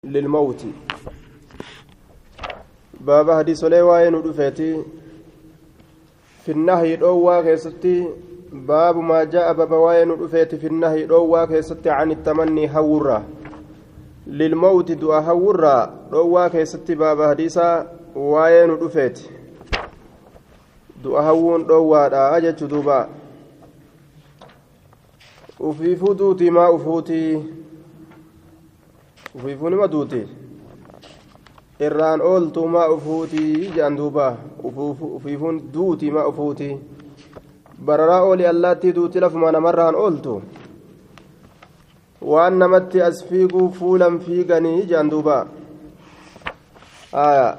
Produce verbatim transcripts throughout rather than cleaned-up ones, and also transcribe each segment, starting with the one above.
للموت باب حديث لي وين ودفتي في النهي دوا كيستي باب ما جاء باب وين ودفتي في النهي دوا كيستي عن التمني هورا للموت دعا هورا دوا كيستي باب حديثا وين ودفتي دعا هون دوا دا اجت دوبا وفي فدوتي ما افوتي ufiifuun ima duute irraan ooltu maa ufuutii jedhan duuba ufiifuun duuti maa ufuutii bararaa ooli allaattii duuti lafuma namarraan ooltu waan namatti as fiiguu fuulan fiiganii jedhan duuba آية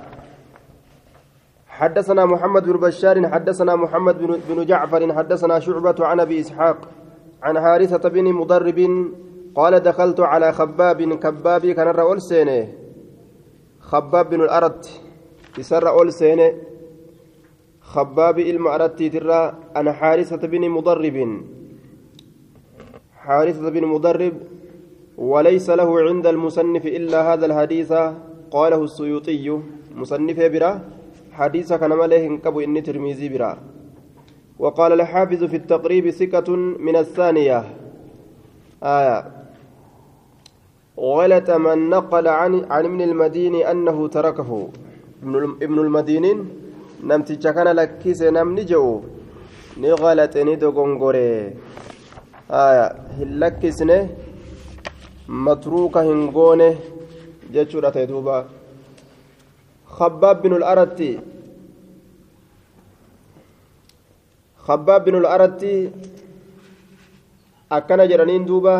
حدثنا محمد بن بشار حدثنا محمد بن جعفر حدثنا شعبة عن أبي إسحاق عن حارثة بن مضرب قال دخلت على خباب كبابي كان رأول سينه خباب بن الأرد يسر رأول سينه خباب المأرد ترى أنا حارثة بن مضرب حارثة بن مضرب وليس له عند المصنف إلا هذا الحديث قاله السيوطي مصنف برا حديث كان ماله انكبو إني ترميزي برا وقال الحافظ في التقريب ثقة من الثانية آية غلط من نقل عن عن ابن المديني أنه تركه ابن المدينين نمت كان لكيس نم نجو نغلط ندغونغوري آية هلكسنه متروكه هنغونه جچورا تدوبا خباب بن الأرتي خباب بن الأرتي أكن جرانين دوبا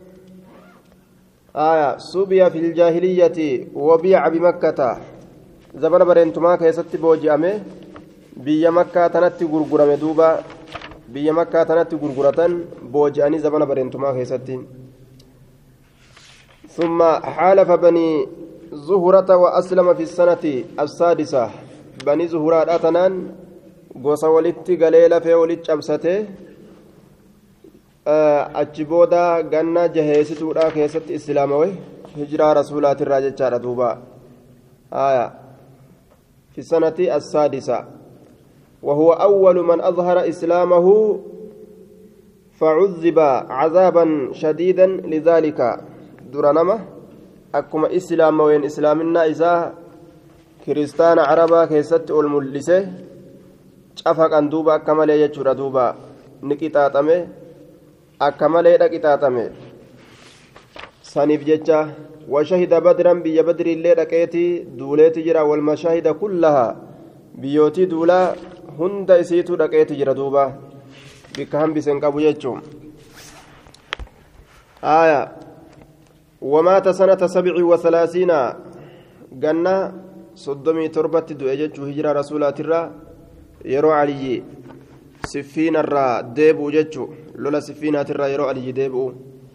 آية صبي في الجاهلية وبيع بمكة زمن برنتما كيست بوجامه بيا مكة تنتي غرغرمه دوبا بيا مكة تنتي غرغرة بوجاني زمن برنتما كيست ثم حالف بني زهرة وأسلم في السنة السادسة بني زهرة أتنان غوسا ولتي غليلا في ولتي أبسته achi booda ganna jaheessituudha keessatti islaamawe hijiraa rasuulaatirraa jechaadha duuba aya fi sanati assaadisa وهو أول من أظهر إسلامه فعذب عذابا شديدا لذلك درنما أكما إسلام وين إسلامنا إذا كريستان عربا كيست الملسة شافك أن دوبا كما لا يجور دوبا نكتاتمه akka malee dhaqixaaxame saniif jecha washahida badran biyya badri illee dhaqeetii duuleeti jira walmashahida kullaha biyyootii duulaa hunda isiitu dhaqeeti jira duuba bikka hambisen qabu jechuun aya wamaata sanata sabci wathalaasiina ganna soddomii torbatti du'e jechuu hijira rasuulaatirra yeroo aliyyi siffiinarraa deebi'u jechuu lola siffiinaatirraa yeroo aliyyi deebi'u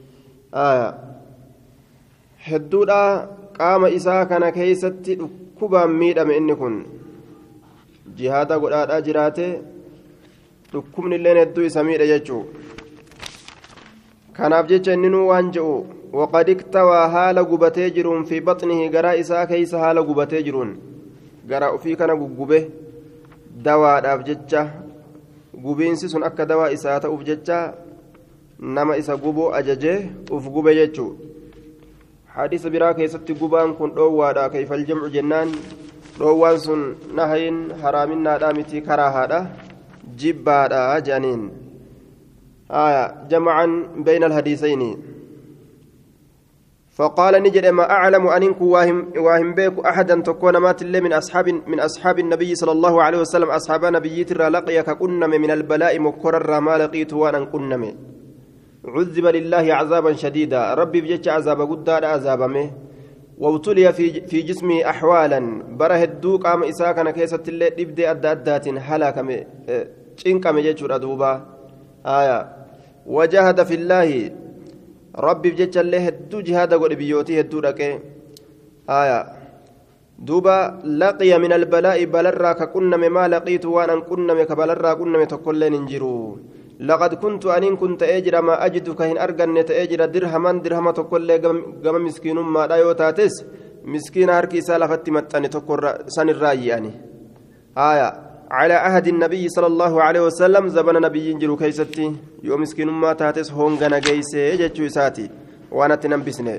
hedduudha qaama isaa kana keeysatti dhukkubaan miidhame inni kun jihaada godhaadhaa jiraate dhukkubni illeen hedduu isa miidhe jechuu kanaaf jecha inninuu waan je'u waqad iktawaa haala gubatee jiruun fi baxnihi garaa isaa keeysa haala gubatee jiruun garaa ufii kana guggube dawaadhaaf jecha gubiinsi sun akka dawaa isaa ta'uuf jecha nama isa gubuu ajajee uf gube jechuu hadiisa biraa keessatti gubaan kun dhoowwaadha kayfal jamcu jennaan dhoowwaan sun nahayin haraaminaadha miti karaahaadha jibbaadha jedhaniin aya jamcan bayna alhadiisayni فقال نجد ما أعلم أنك واهم واهم بيك أحدا تكون مات اللي من أصحاب من أصحاب النبي صلى الله عليه وسلم أصحاب نبي ترى لقيك كنم من البلاء مكرر ما لقيت وأنا كنم عذب لله عذابا شديدا ربي بجج عذاب قدار عذابه وابتلي في في جسمي أحوالا بره الدوق أم إساك أنا كيسة اللي تبدأ أدات هلاك إنك مجد دوبا آية وجاهد في الله ربي بجج الله هدو جهاد قول بيوتي هدو لك آية دوبا لقي من البلاء بلرا ككنم ما لقيت وانا كنم كبلرا كنم تقول ننجرو لقد كنت أن كنت أجر ما أجد كهن أرجن تأجر درهما درهما تقول جم مسكين ما لا يوتاتس مسكين هركي سالفت متأني تقول سن الرأي يعني آية على عهد النبي صلى الله عليه وسلم زبن نبي جلو كيستي يوم مسكين ما تاتس هون جنا جيسي جتشو ساتي وأنا تنبسني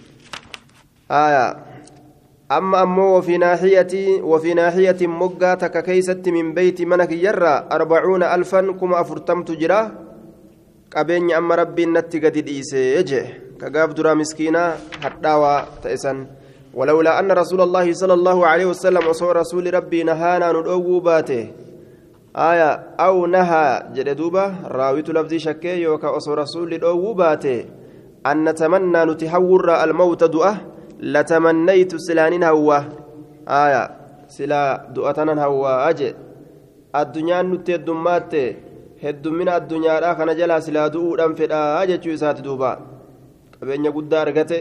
آية أما أمو وفي ناحية وفي ناحية مقا تككيست من بيت منك يرى أربعون ألفا كما أفرتمت جرا قبين أما ربي نتي قد إيسي كقاب درا مسكينة حتى وتأسن ولولا أن رسول الله صلى الله عليه وسلم وصور رسول ربي نهانا ندعو باته آية أو نهى جدوبة راويت لفظي شكي يوكا وصور رسول ندعو باته أن نتمنى نتحور الموت دؤه لتمنيت سلانين هوا آية سلا دؤتنا هوا أجي الدنيا نتي الدمات هد من الدنيا راخنا جلا سلا دؤ فدا أجي تشوسات دوبا قبين يقول دارغته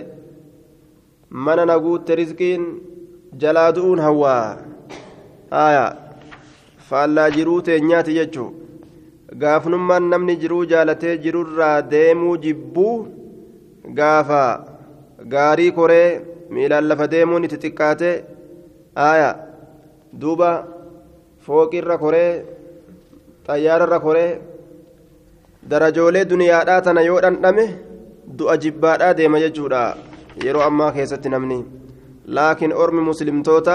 من نقول رزقين جلا دؤون هوا آية فالله جروت نياتي يجو غافنمان نمني جرو جالته جرو را ديمو جبو غافا gaarii koree miilaan lafa deemuun itti xiqqaate aaya duuba fooqirra koree xayyaararra koree darajoolee duniyaadhaa tana yoo dhandhame du'a jibbaadhaa deema jechuudha yeroo ammaa keessatti namni laakiin ormi muslimtoota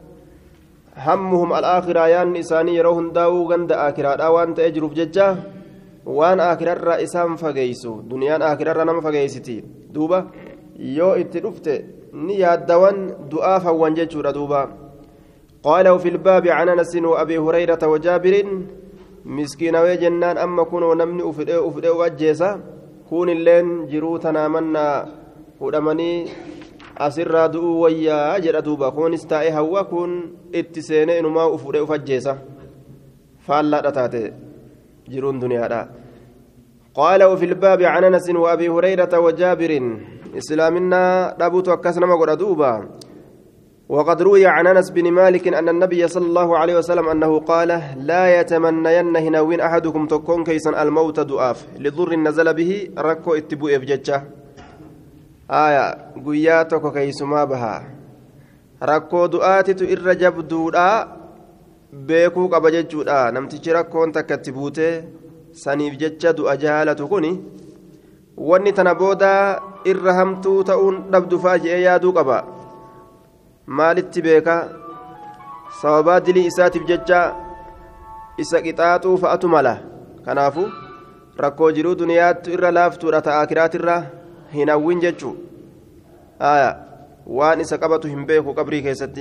hammuhum al'aakiraa yaanni isaanii yeroo hundaa'uu ganda aakiraadhaa waan ta'ee jiruuf jecha waan aakirarraa isaan fageeysu duniyaan aakirarra nama fageeysiti duuba yoo itti dhufte ni yaaddawan du'aaf hawwan jechuudha duuba qaala وفي الباب عن أنس وأبي هريرة وجابر مسكين وجنان أما كونوا نمني أفدأ أفدأ وأجيسا كون اللين جروتنا منا ودمني أسر دؤوا ويا أجر دوبا كون استائي هوا كون اتسينين ما أفدأ وأجيسا فالله تاتي جرون دنيا قال وفي الباب عن أنس وأبي هريرة وجابر إسلامنا ربوت وكسنا مقردوبا وقد روي عن أنس بن مالك أن النبي صلى الله عليه وسلم أنه قال لا يتمنين هنوين أحدكم تكون كيسا الموت دؤاف لضر نزل به ركو اتبو إفججة آية قياتك كيس ما بها ركو دؤاتي تئر جبدودا بيكو قبججودا نمتج ركون تكتبوته سنيف ججة دؤ جهالة كوني wanni tana booda irra hamtuu ta'uun dhabdu faaji'ee yaaduu qaba maalitti beeka sababaa dilii isaatiif jecha isa qixaaxuu fa'atu mala kanaafu rakkoo jiruu duniyaattu irra laaftuudha ta'a akiraatirra hin hawwin jechuu waan isa qabatu hin beeku qabrii keessatti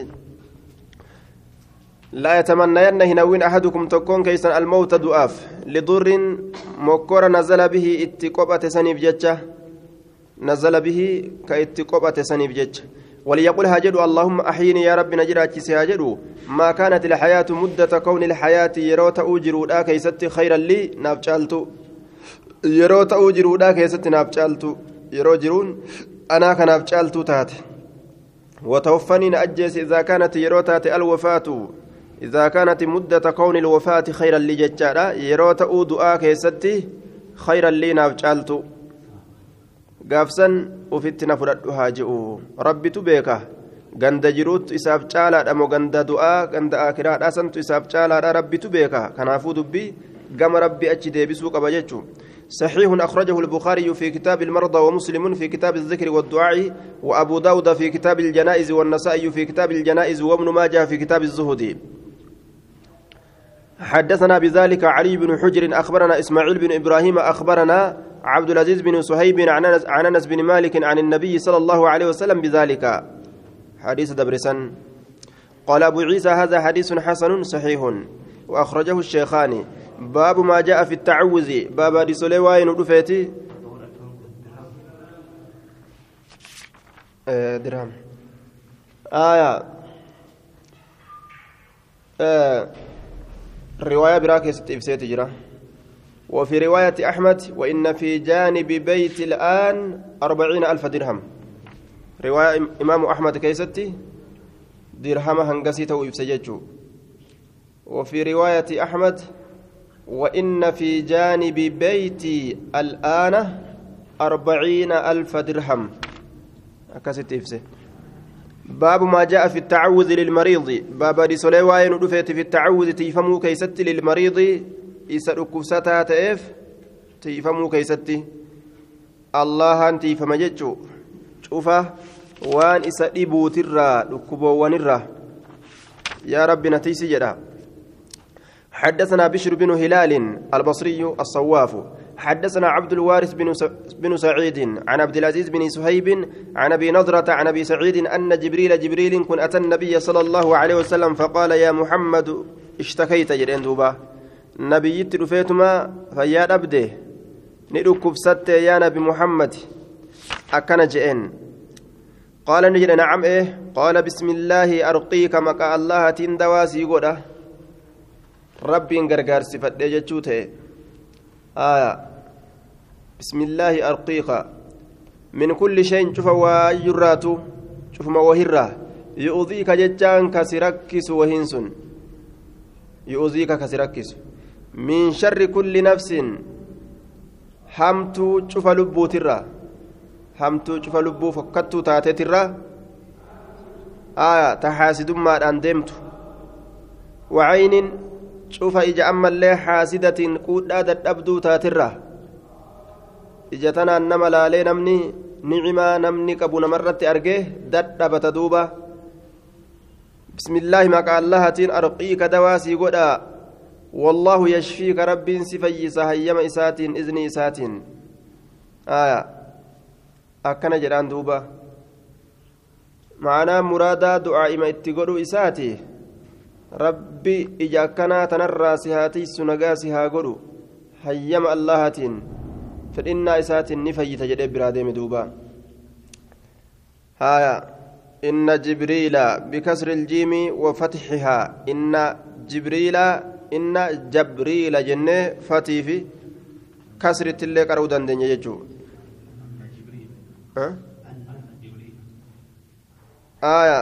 لا يتمنين هنوين أحدكم تكون كيسا الموت دؤاف لضر مكور نزل به اتقوبة سنيف جتة نزل به كاتقوبة سنيف جتة وليقول هاجد اللهم أحيني يا رب نجرات سياجد ما كانت الحياة مدة كون الحياة يروت أوجروا لا كيست خيرا لي نابجالت يروت أوجروا لا كيست نابجالت يروجرون أنا كنابجالت تات وتوفني نأجس إذا كانت يروتات الوفاة إذا كانت مدة كون الوفاة خيرا لججارة يروت أودؤا كيستي خيرا لي نافجالت قافسا وفتنا فردها جئو ربي تبيكا غند جروت إساف جالا أمو غند دعاء غند آكرات أسنت إساف جالا ربي تبيكا كنافو دبي قام ربي أجدي بسوق بججو صحيح أخرجه البخاري في كتاب المرضى ومسلم في كتاب الذكر والدعاء وأبو داود في كتاب الجنائز والنسائي في كتاب الجنائز وابن ماجه في كتاب الزهد حدثنا بذلك علي بن حجر أخبرنا إسماعيل بن إبراهيم أخبرنا عبد العزيز بن صهيب عن أنس بن مالك عن النبي صلى الله عليه وسلم بذلك حديث دبرسن قال أبو عيسى هذا حديث حسن صحيح وأخرجه الشيخان باب ما جاء في التعوذ باب دي سليوين ودفيتي آه درهم آية آه رواية براكس تفسير تجرى وفي رواية أحمد وإن في جانب بيت الآن أربعين ألف درهم رواية إمام أحمد كيستي درهم هنقسيته ويفسججه وفي رواية أحمد وإن في جانب بيتي الآن أربعين ألف درهم أكست إفسه باب ما جاء في التعوذ للمريض باب رسول وين رفيت في التعوذ تيفمو كيست للمريض يسألك ستا تيف تيفمو كيست الله أنت فمججو شوفه وان إسألبو ترى لكبو ونرى يا رب نتيسي جدا حدثنا بشر بن هلال البصري الصواف حدثنا عبد الوارث بن بن سعيد عن عبد العزيز بن سهيب عن ابي نضرة عن ابي سعيد ان جبريل جبريل كن اتى النبي صلى الله عليه وسلم فقال يا محمد اشتكيت جرين دوبا نبي ترفيتما فيا ابده ندكب ست يا نبي محمد اكن جئن قال نجد نعم ايه قال بسم الله ارقيك مكا الله تندواسي غدا ربي غرغر صفات جچوته آية بسم الله أرقيك من كل شيء شوف ويراتو شوف ما وهرة يؤذيك ججان كسركس وهنسن يؤذيك كسركس من شر كل نفس همتو شوف لبو ترى همتو شوف لبو فكتو تاتي ترى آية تحاسد ما أندمت وعين شوف إجا أما اللي حاسدة قودا دبدو تاترة إجا تنا نما لالي نمني نعما نمني كبونا مرة أرجيه دبت دوبا بسم الله ما قال الله تين أرقيك دواسي قدا والله يشفيك رب سفيس هيما إسات إذن إسات آية أكنا جران دوبا معنا مرادا دعاء ما اتقلوا إساتي rabbi ija akkanaa tanarraa si haa tiissu nagaa si haa godhu hayyama allahatiin fedhinnaa isaatiin ni fayyita jedhee biraa deeme duuba haya inna jibriila bikasri iljiimi wa fatxihaa inna jibriila inna jabriila jennee fatii fi kasrittillee qara'uu dandeenya jechuu haya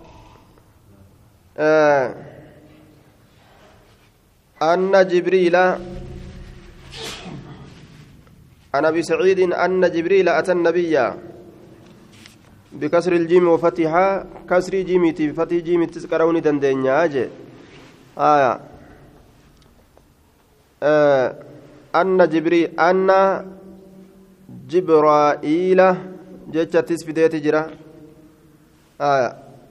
أن جبريل عن أبي سعيد أن جبريل أتى النبي بكسر الجيم وفتحها كسر جيمتي بفتح جيم تذكروني دندنيا أجي آية آه أن جبريل أن جبرائيل جتة تسفيدية جرا آية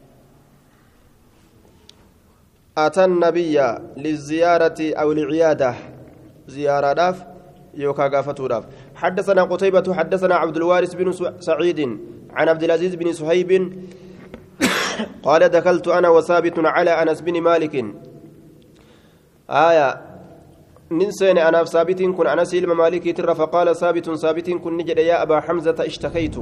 أتى النبي للزيارة أو العيادة زيارة داف يوكا قافة داف حدثنا قتيبة حدثنا عبد الوارث بن سعيد عن عبد العزيز بن سهيب قال دخلت أنا وثابت على أنس بن مالك آية ننسين أنا ثابت كن أنس إلما مالك تر فقال ثابت ثابت كن نجد يا أبا حمزة اشتكيت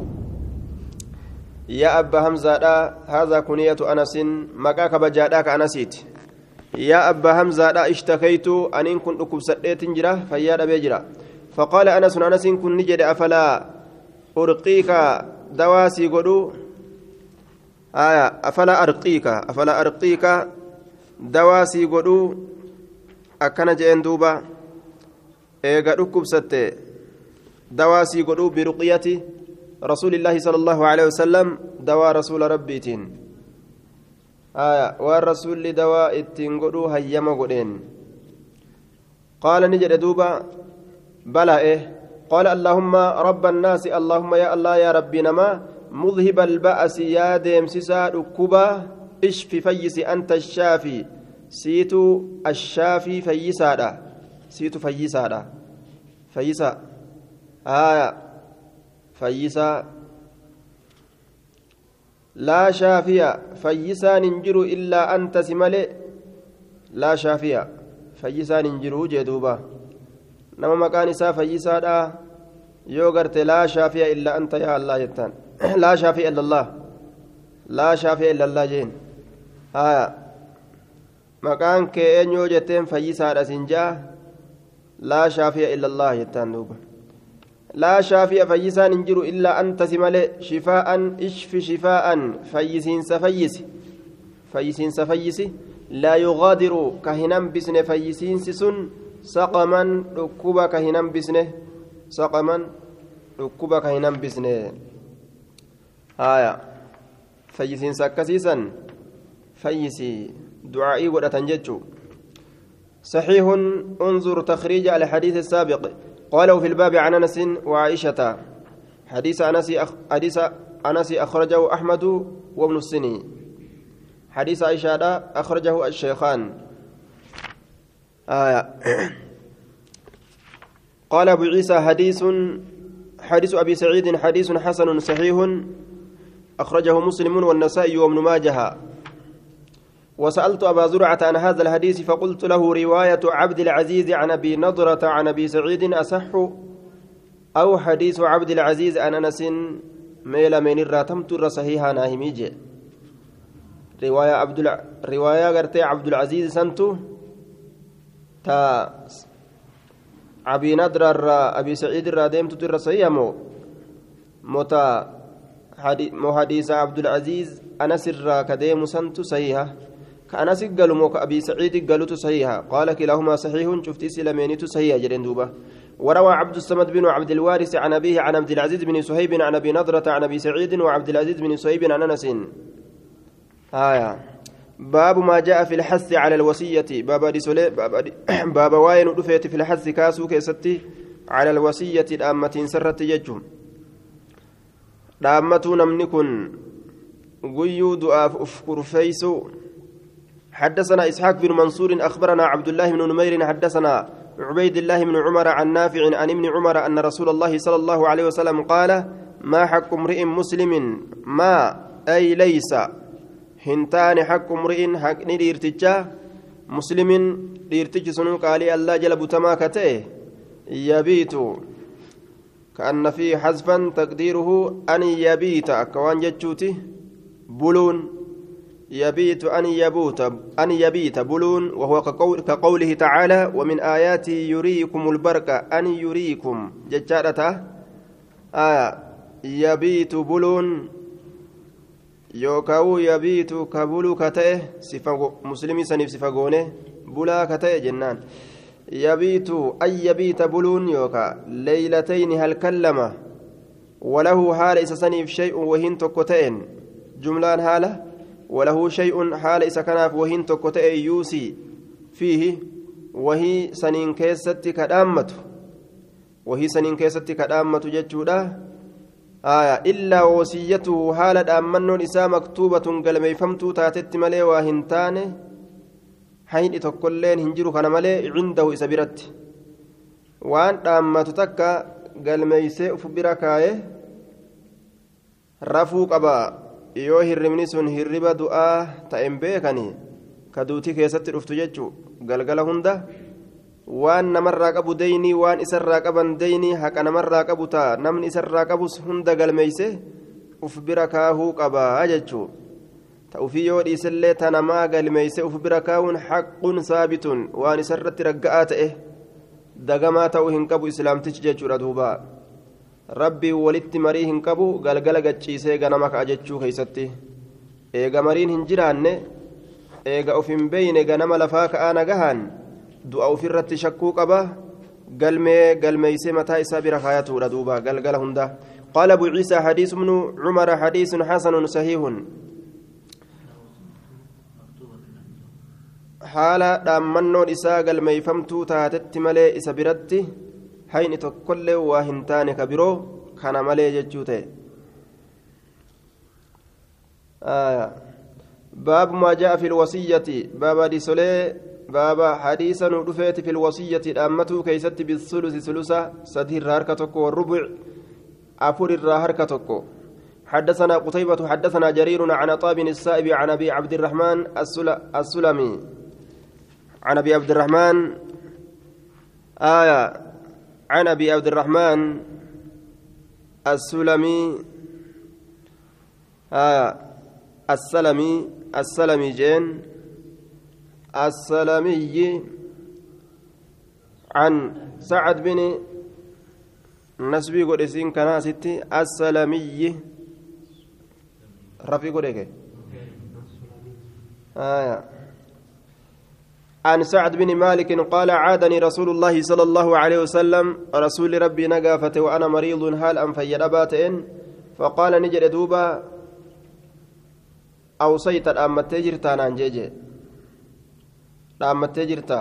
يا أبا حمزة هذا كنية أنس مكاك بجاداك أنسيت يا أبا حمزة اشتكيت أن إن كنت أكب سديت جرا فيا بيجرا فقال أنس أنس كن نجد أفلا أرقيك دواسي قدو آية أفلا أرقيك أفلا أرقيك دواسي قدو أكن جئن دوبا إيغا أكب ستي دواسي قدو برقية رسول الله صلى الله عليه وسلم دوا رسول ربيتين آية والرسول دواء التنقلو هيما قدين قال نجد دوبا بلى إيه قال اللهم رب الناس اللهم يا الله يا ربي نما مذهب البأس يا ديم سسا ركبا اشفي فيس أنت الشافي سيتو الشافي فيسادا سيتو فيسادا فيسا آية فيسا لا شافية فيسا ننجر إلا أنت سملي لا شافية فيسا ننجر جدوبا نما مكان سا فيسا دا يوغرت لا شافية إلا أنت يا الله يتان لا شافية إلا الله لا شافية إلا الله جين آية مكان كأن يوجتين فيسا دا سنجا لا شافية إلا الله يتان دوبا لا شافي فيسان انجر إلا أنت سمالي شفاء اشف شفاء فيسين سفيس فيسين سفيس لا يغادر كهنم بسن فيسين سسن سقما ركوبك هنم بسنه سقما ركوبك هنم بسنه آية فيسين سكسيسا فيسي دعائي ودتنججو صحيح انظر تخريج الحديث السابق قاله في الباب عن انس وعائشه حديث انس حديث انس اخرجه احمد وابن السني حديث عائشه اخرجه الشيخان آية قال ابو عيسى حديث حديث ابي سعيد حديث حسن صحيح اخرجه مسلم والنسائي وابن ماجه وسألت أبا زرعة عن هذا الحديث فقلت له رواية عبد العزيز عن أبي نضرة عن أبي سعيد أصح أو حديث عبد العزيز عن أنس ميل من الراتمت صحيحا ناهميجي رواية عبد الع... رواية غرتي عبد العزيز سنتو تا أبي نضرة أبي سعيد الرادمت تر صحيحا مو متا مو حديث عبد العزيز أنس الراكديم سنتو صحيحا كأنس قالوا موك أبي سعيد قالوا صحيحة قال كلاهما صحيح شفت سلمينيت صحيحة جرين دوبة وروى عبد الصمد بن عبد الوارث عن أبيه عن عبد العزيز بن صهيب عن أبي نضرة عن أبي سعيد وعبد العزيز بن صهيب عن أنس آية باب ما جاء في الحث على الوصية باب ديسولي باب, دي باب واين رفيت في الحث كاسو كيستي على الوصية الأمة سرت يجهم الأمة نمنكن قيود أفكر فيسو حدثنا إسحاق بن منصور أخبرنا عبد الله بن نمير حدثنا عبيد الله بن عمر عن نافع عن ابن عمر أن رسول الله صلى الله عليه وسلم قال ما حق امرئ مسلم ما أي ليس هنتان حق امرئ حق نديرتجا مسلم ديرتج سنو قال الله جل بتما كته يبيت كأن في حذفا تقديره أن يبيت كوان جتشوتي بلون يبيت أن يبوت أن يبيت بلون وهو كقول كقوله تعالى ومن آياته يريكم البرق أن يريكم ججارته آية يبيت بلون يوكاو يبيت كبلو كته صفة مسلمي سنف صفة غونه بلا كته جنان يبيت أي يبيت بلون يوكا ليلتين هل كلمة وله حال إسسنيف شيء وهن تكتين جملان حاله وله شيء حال إسا كناف وهن تكتئ يوسي فيه وهي سنين كيست كدامة وهي سنين كيست كدامة جتشودا آية إلا وصيته حال دامنون إسا مكتوبة قلمي فمتو تاتت ملي وهنتان حين تقلين هنجرو كان ملي عنده إسا برت وان دامة تكا قلمي سيء بركاية رفوق أبا yoo hirribni sun hirriba du'aa ta'en beekanii ka duutii keessatti dhuftu jechuu galgala hunda waan namarraa qabu deynii waan isarraa qaban deynii haqa namarraa qabu taa namni isarraa qabus hunda galmeeyse uf bira kaahuu qabaa jechuu ta'ufii yoo dhiisellee ta namaa galmeeyse uf bira kaahuun haqquun saabitun waan isarratti ragga'aa ta'e dagamaa ta'uu hin qabu islaamtichi jechuudha duubaa rabbii walitti marii hin qabu galgala gacciisee ganama ka'a jechuu keeysatti eega mariin hin jiraanne eega of hin beeyne ganama lafaa ka'aa nagahaan du'a ofirratti shakkuu qaba galmee galmeeysee mataa isaa bira kaayatuudha duuba galgala hunda قال أبو عيسى حديث ابن عمر حديث حسن صحيح حال دامنون إساء قلميفمتو تاتت ملي إسا برتي حين تقل وهنتان كبيرو كان ملي ججوته آه. باب ما جاء في الوصية باب دي سولي باب حديثا ودفيت في الوصية أمته كيست بالثلث ثلثة سدير هركتك والربع أفور الرهركتك حدثنا قتيبة حدثنا جرير عن طاب السائب عن أبي عبد الرحمن السلمي عن أبي عبد الرحمن آية عن أبي عبد الرحمن السلمي آية السلمي السلمي جين السلمي عن سعد بن نسبي قدسين كناستي السلمي رفي قدك آية عن سعد بن مالك قال عادني رسول الله صلى الله عليه وسلم رسول ربي نقافته وأنا مريض هال أم فيرباتين فقال نجد دوبا أوصيت الأمة تجرتا نانجيجي الأمة تجرتا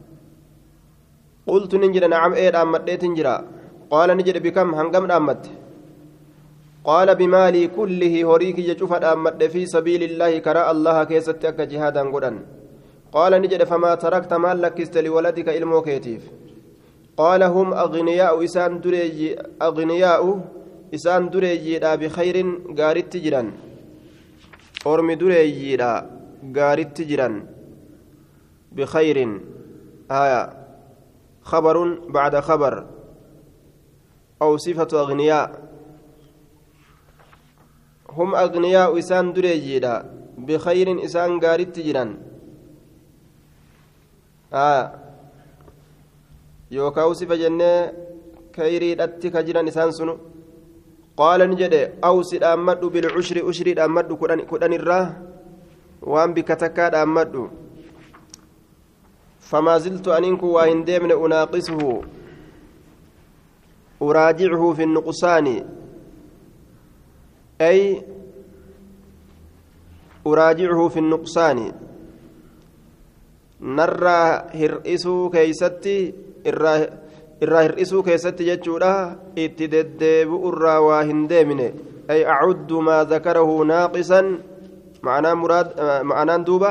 قلت نجد نعم إيه الأمة تنجرا قال نجد بكم هنقم الأمة قال بمالي كله هريك يشوف الأمة في سبيل الله كراء الله كيستك جهادا قدن قال نجد فما تركت مال لكست لولدك إلمو كيتيف قال هم أغنياء إسان دريجي أغنياء إسان دريجي لا بخير قارت تجرا أرم دريجي لا قارت تجرا بخير آية خبر بعد خبر أو صفة أغنياء هم أغنياء إسان دريجي لا بخير إسان قارت تجرا آه يوكاو صفة جنة كيري أتي كجرا إسان سنو قال نجد أوصي أمد بالعشر أشري أمد كدن الراه وأن بكتكاد أمد فما زلت أنك وإن ديمن أناقصه أراجعه في النقصان أي أراجعه في النقصان نرى هرئسو كيستي irraa hir'isuu keessatti jechuudha itti deddeebi'u irraa waa hin deemine ay acuddu maa dakarahu naaqisan ma'anaan duuba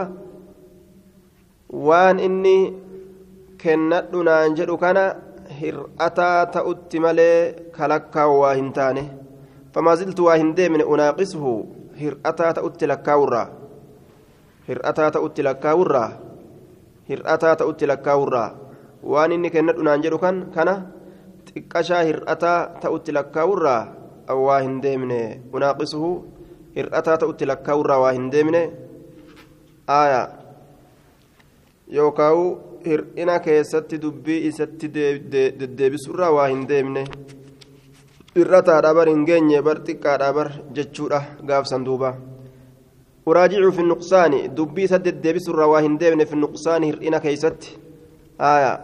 waan inni kennadhu naan jedhu kana hir'ataa ta'utti malee kalakkaa'u waa hin taane famaa ziltu waa hin deemine unaaqisuhu hir'ataa ta'utti lakkaa'urraa hir'ataa ta'utti lakkaa'urraa hir'ataa ta'utti lakkaa'urraa waan inni kennadhu naan jedhu kan kana xiqqashaa hir'ataa ta'utti lakkaa'urraa waa hin deemne unaaqisuhu hir'ataa ta'utti lakkaa'urraa waa hin deemne aaya yookaawu hir'ina keessatti dubbii isatti deddeebisurraa waa hin deemne hir'ataadha bar hin geenye bar xiqqaadha bar jechuudha gaafsan duuba uraajicu fi nuqsaani dubbii isa deddeebisurraa waa hin deemne fi nuqsaani hir'ina keessatti aaya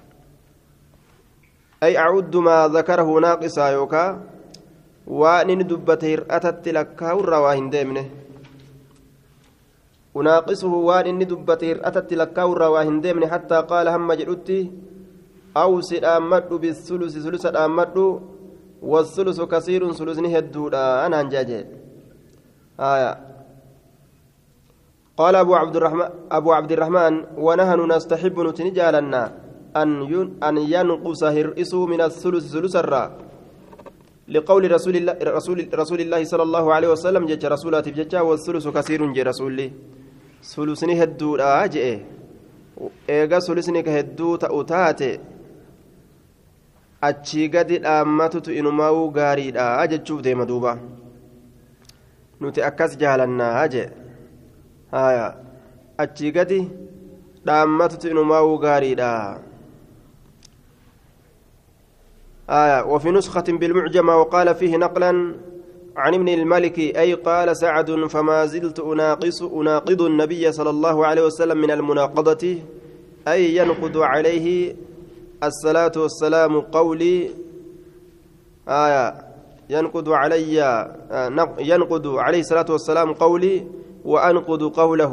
أي أعد ما ذكره ناقصا يوكا وأن دبت هرأتت لكا والرواهن ديمنه وناقصه وأن دبت هرأتت لكا والرواهن ديمنه حتى قال هم جلوتي أوسد أمد بالثلث ثلث أمد والثلث كثير ثلث نهدودا أنا أنجاجي آية قال أبو عبد الرحمن أبو عبد الرحمن ونحن نستحب نتنجالنا أن أن ينقص هرئس من الثلث ثلث الرا لقول رسول الله رسول رسول الله صلى الله عليه وسلم جاء رسولات جاء والثلث كثير جاء رسولي ثلثني هدو راجع إيجا ثلثني كهدو تأوتات أشي قد أمتت إنما وغاري راجع شوف دي مدوبة نتأكس جهلنا راجع هايا أشي قد أمتت إنما وغاري راجع آية وفي نسخة بالمعجمة وقال فيه نقلا عن ابن الملك أي قال سعد فما زلت أناقص أناقض النبي صلى الله عليه وسلم من المناقضة أي ينقض عليه الصلاة والسلام قولي آية ينقض علي ينقض عليه الصلاة والسلام قولي وأنقض قوله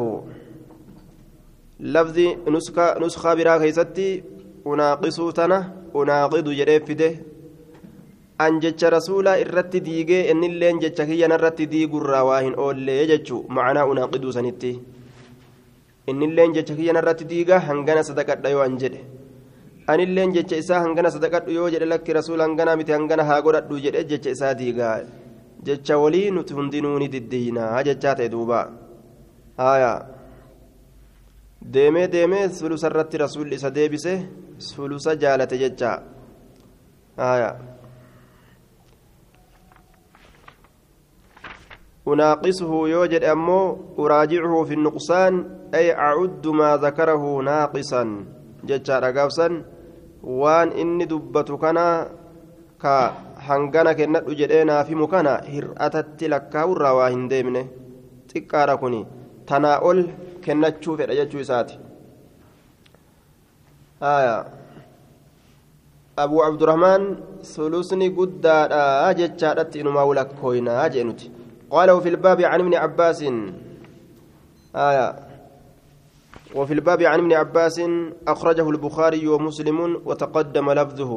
لفظ نسخة نسخة براكيستي أناقصتنا unaaqidu jedhee fide an jecha rasuula irratti diigee innilleen jecha kiyyana irratti diigurraa waa hin oollee jechuu macanaa unaaqiduu sanitti innilleen jecha kiyyana irratti diiga hangana sadaqadha yoo an jedhe anilleen jecha isaa hangana sadaqadhu yoo jedhe lakki rasuula hangana miti hangana haa godhadhu jedhe jecha isaa diigaa jecha walii nuti hundinuu ni diddiinaa jechaa ta'e duuba haayaa deemee deemee sulusa irratti rasuulli isa deebise sulusa jaalate jecha haya unaaqisuhu yoo jedhe ammoo uraajicuhu fi nuqsaan ay acuddu maa dakarahu naaqisan jechaadha gaafsan waan inni dubbatu kana ka hangana kennadhu jedhee naafimu kana hir'atatti lakkaa'urraa waa hin deemne xiqqaadha kuni tanaa ol kennachuu fedha jechuu isaati آية أبو عبد الرحمن ثلثني قد أجتشارت إنما ولك كوينا أجنت قالوا في الباب عن ابن عباس آية وفي الباب عن ابن عباس أخرجه البخاري ومسلم وتقدم لفظه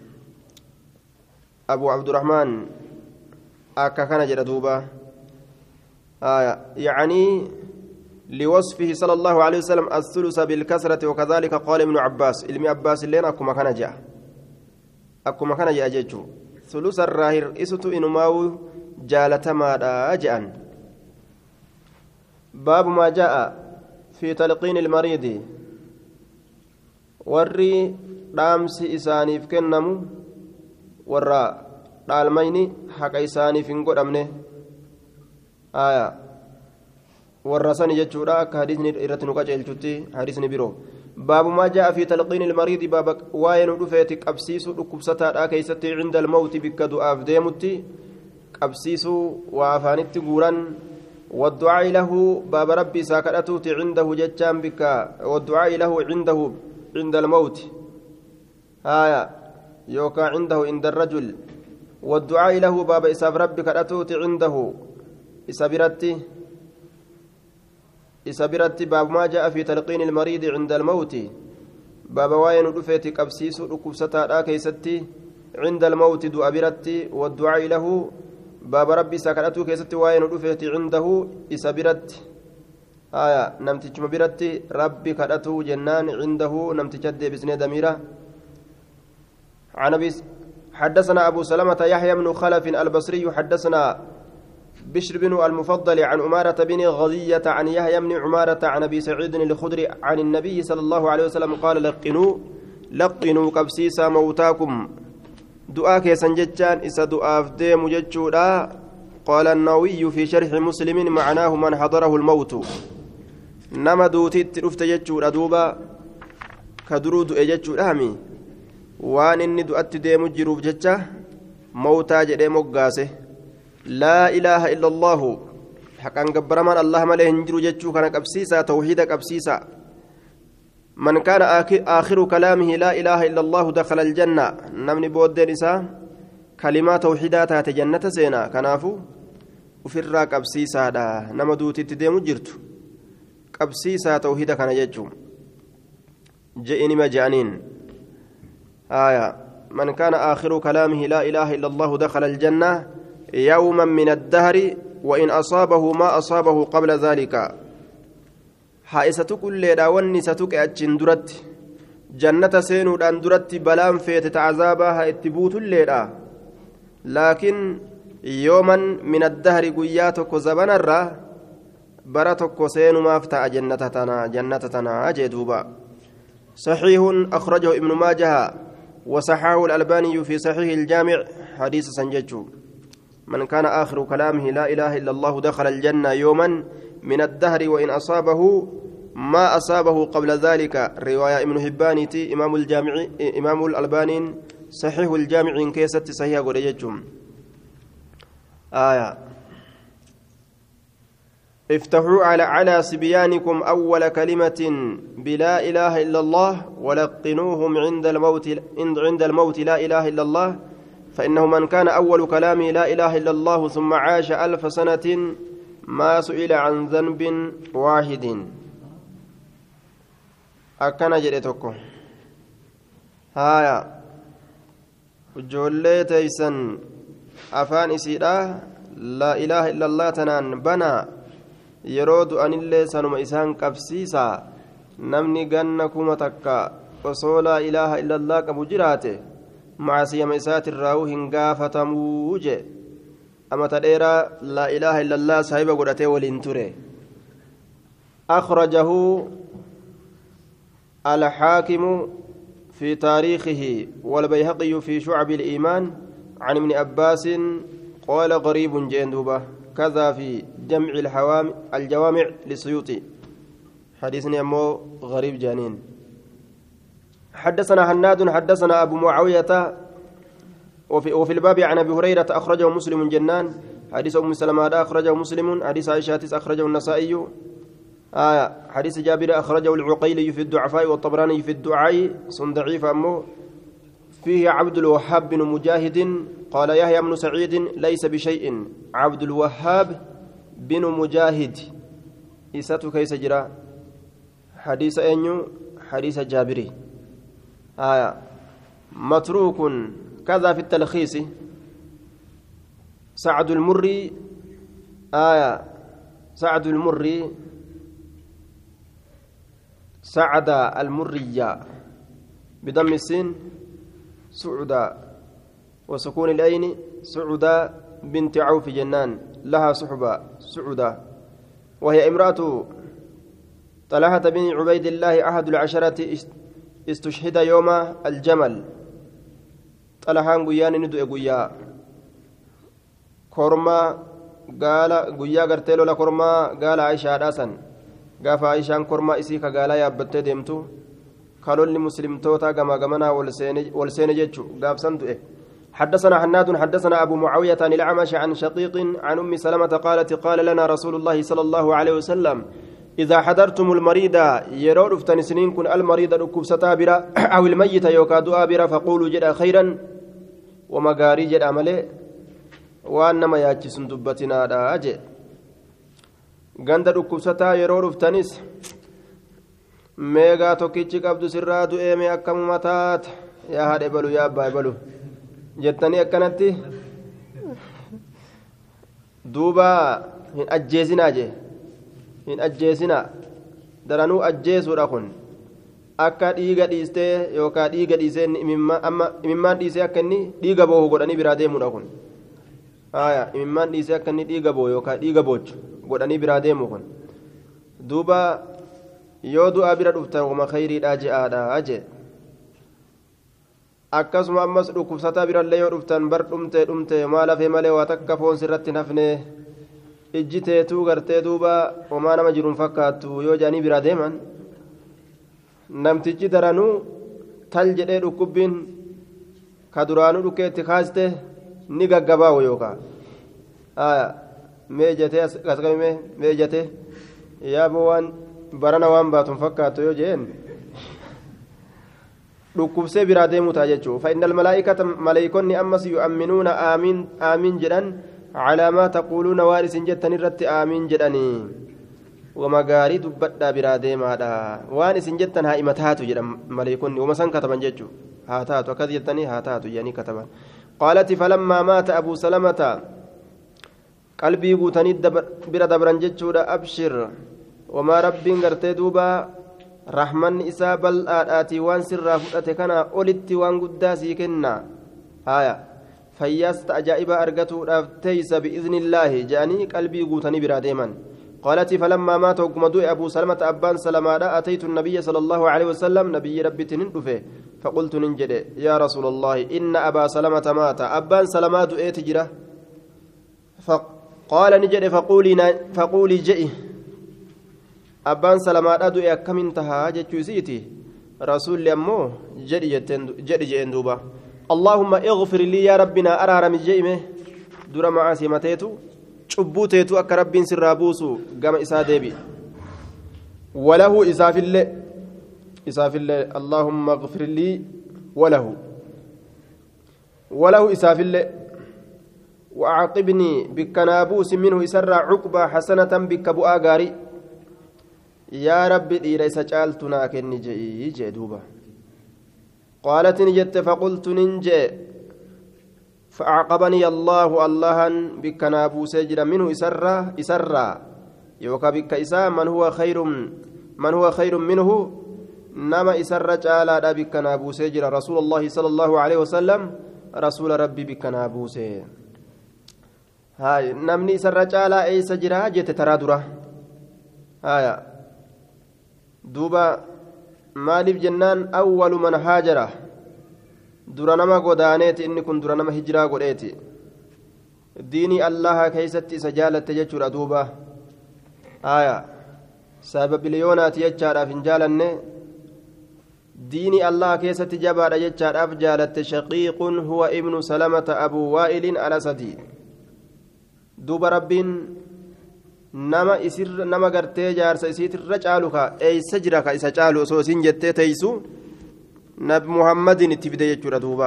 أبو عبد الرحمن أكا كان جردوبا آية يعني لوصفه صلى الله عليه وسلم الثلث بالكسرة وكذلك قال ابن عباس علم عباس لين أكما كان جاء أكما كان جاء جيجو ثلث الراهر إسوت إنماو جالتما جاءن باب ما جاء في تلقين المريض ورّي رامس إسانيف كنمو ورّا dhaalmayni haqa isaaniif hin godhamne aya warra sani jechuudha akka hadiisni irratti nu qaceelchutti hadiisni biroo baabu maa jaa'a fi talqiini ilmariidi baaba waa'ee nu dhufeeti qabsiisuu dhukkubsataadha keeysatti cinda almawti bikka du'aaf deemutti qabsiisuu waa afaanitti guuran والدعاء له باب ربي ساكنته عنده جتان بك والدعاء له عنده عند الموت آية يوكا عنده عند الرجل والدعاء له باب إساف ربك أتوت عنده إسابرتي إسابرتي باب ما جاء في تلقين المريض عند الموت باب واين رفيت كبسيس ركبستا كيستي عند الموت دعابرتي والدعاء له باب ربي سكنته كيستي واين رفيت عنده إسابرتي آية نمتج مبرتي ربي كرته جنان عنده نمتجد بسنة دميرة عن أبي حدثنا أبو سلمة يحيى بن خلف البصري حدثنا بشر بن المفضل عن أمارة بن غزية عن يحيى بن عمارة عن أبي سعيد الخدري عن النبي صلى الله عليه وسلم قال لقنوا لقنوا قبسيسا موتاكم دعاك سنجتان إسا دعاف ديم جتشورا قال النووي في شرح مسلم معناه من حضره الموت نما دوتيت رفت جتشورا دوبا كدرود إجتشورامي waan inni du'atti deemu jiruuf jecha mawtaa jedhee moggaase laa ilaaha illa allaahu haqaan gabbaramaan allah malee hin jiru jechuu kana qabsiisaa tawxiida qabsiisaa man kaana aakhiru kalaamihi laa ilaaha illa allaahu dakhala aljanna namni booddeen isaa kalimaa tawxiidaa taate jannata seenaa kanaafu ufirraa qabsiisaadha nama duutitti deemu jirtu qabsiisaa tawxiida kana jechuu je'inima je'aniin آية من كان آخر كلامه لا إله إلا الله دخل الجنة يوما من الدهر وإن أصابه ما أصابه قبل ذلك حائسة كل ليلة ستك أجندرت جنة سينو أندرت بلام فيت تعذابها اتبوت الليلة لكن يوما من الدهر قياتك زبن الرا برتك سينو ما افتع جنتتنا جنتتنا أجدوبا صحيح أخرجه ابن ماجه وصححه الألباني في صحيح الجامع حديث سنججو من كان آخر كلامه لا إله إلا الله دخل الجنة يوما من الدهر وإن أصابه ما أصابه قبل ذلك رواية ابن هباني إمام الجامع إمام الألباني صحيح الجامع إن كيست صحيح قريجهم آية افتحوا على على صبيانكم أول كلمة بلا إله إلا الله ولقنوهم عند الموت عند الموت لا إله إلا الله فإنه من كان أول كلامه لا إله إلا الله ثم عاش ألف سنة ما سئل عن ذنب واحد أكن جريتكم هايا جولي تيسن أفان إسيرا لا إله إلا الله تنان بنا yeroo du'anillee sanuma isaan qabsiisaa namni ganna kuma takka osoo laa ilaaha illallah qabu jiraate maasiyama isaatirraa hin gaafatamuu je amata dheeraa laa ilaaha illallah saahiba godhatee waliin ture akhrajahu alxaakimu في تاريخه والبيهقي في شعب الإيمان عن ابن عباس قال غريب جندوبة كذا في جمع الحوام الجوامع للسيوطي حديثني أمو غريب جانين حدثنا هناد حدثنا أبو معاوية وفي, وفي الباب عن أبي هريرة أخرجه مسلم جنان حديث أم سلمة أخرجه مسلم حديث عائشة أخرجه النسائي آه حديث جابر أخرجه العقيلي في الضعفاء والطبراني في الدعاء صن ضعيف أمه فيه عبد الوهاب بن مجاهد قال يحيى بن سعيد ليس بشيء عبد الوهاب بن مجاهد إساتو كيس جرا حديث أنيو حديث جابري آية متروك كذا في التلخيص سعد المري آية سعد المري سعد المرية بضم السين سعدا وسكون العين سعدا بنت عوف جنان لها صحبة سعدا وهي امرأة طلحة بن عبيد الله أحد العشرة استشهد يوم الجمل طلحان قيان ندو قيا كورما قال قيا قرتيلو لكورما قال عائشة راسا قاف عائشان كورما إسيكا قال يا بتي ديمتو قالوا لمسلم توتا كما كمنا والسين جتشو قاف سنتو إيه حدثنا حناد حدثنا أبو معاوية عن الأعمش عن شقيق عن أم سلمة قالت قال لنا رسول الله صلى الله عليه وسلم إذا حضرتم المريض يرور افتن سنين كن المريض ركوب ستابرا أو الميت يوكادو آبرا فقولوا جدا خيرا ومغاري جدا ملي وأنما ياتشسن دبتنا راجع غند ركوب ستا يرور افتنس ميغا توكيتشي قبض سرادو إيمي أكم متات يا هادي بلو يا أبا بلو jettanii akkanatti duuba hin ajjeesinaa jee hin ajjeesinaa daranuu ajjeesuudha kun akka dhiiga dhiistee yookaan dhiiga dhiisee imimmaan dhiisee akka inni dhiiga boohu godhanii biraa deemuudha kun imimmaan dhiisee akka inni dhiiga boohu yookaan dhiiga boochu godhanii biraa deemu kun duuba yoo du'aa bira dhuftan uma khayriidhaa je'aadhaa jee akkasuma ammas dhukkubsataa birallee yoo dhuftan bar dhumte dhumte maal hafee malee waa takka foon sirratti nafne ijji teetuu gartee duuba homaa nama jiruun fakkaattu yoo jaanii biraa deeman namtichi daranuu tal jedhee dhukkubbiin ka duraanuu dhukkeetti kaaste ni gaggabaawu yookaan mee jatee as qabime mee jatee yaaboo waan barana waan baatuun fakkaattu yoo jeen dhukkubsee biraa deemuu ta'a jechuudha fa'innal malaa'ikata maleeykonni ammas yu'amminuuna aamiin aamiin jedhan calaamaa taquuluuna waan isin jettan irratti aamiin jedhanii wama gaarii dubbadhaa biraa deemaadha waan isin jettan haa ima taatu jedhan maleeykonni wama san kataban jechuudha haa taatu akkas jettanii haa taatu jedhanii kataban qaalati falammaa maata abuu salamata qalbii guutanii bira dabran jechuudha abshir wamaa rabbiin gartee duubaa rahmanni isaa bal'aadhaatii waan sirraa fudhate kana olitti waan guddaa sii kenna haya fayyaasta ajaa'ibaa argatuudhaaf teeysa bi'iznillaahi jedhanii qalbii guutanii biraa deeman qaalati falammaa maata hogguma du'e abuu salamata abbaan salamaadha ataytu nabiyya sala allahu alehi wasalam nabiyyi rabbitti nin dhufe faqultu nin jedhe yaa rasuula allaahi inna abaa salamata maata abbaan salamaa du'eeti jira qaala ni jedhe faquulii je'i abbaan salamaadha du'e akkamiin tahaa jechuu isiiti rasuulli ammoo jedhi jeen duuba allaahumma ighfir lii yaa rabbinaa araarami je'ime dura macaasii mateetu cubbuu teetu akka rabbiin sirraa buusu gama isaa deebi walahu isaafillee isaafillee allaahumma ighfir lii walahu walahu isaafillee وأعقبني بك نابوس منه إسرع عقبة حسنة بك بؤا غاري يا ربي إلى سجالتنا كني جي جدوبا قالت نجت فقلت ننجي فأعقبني الله الله بك نابوس جرى منه إسرع إسرع يوكا بك إسا من هو خير من هو خير منه نما إسرع على بك نابوس جرى رسول الله صلى الله عليه وسلم رسول ربي بك نابوس هاي نمني سرج على أي سجرة جت ترادرة هاي دوبا مالف جنان أول من هاجر درنما قدانيت إني كن درنما هجرة قديتي ديني الله كيست سجالة تجتر دوبا هاي سبب ليونات يجار فنجالن ديني الله كيست جبار يجار أفجالة شقيق هو ابن سلمة أبو وائل على سدي دوب ربين nama isir nama gartee jaarsa isiitirra caalu ka eeysa jira ka isa caalu osoo isin jettee teeysu nabi muhammadin itti fide jechuudha duuba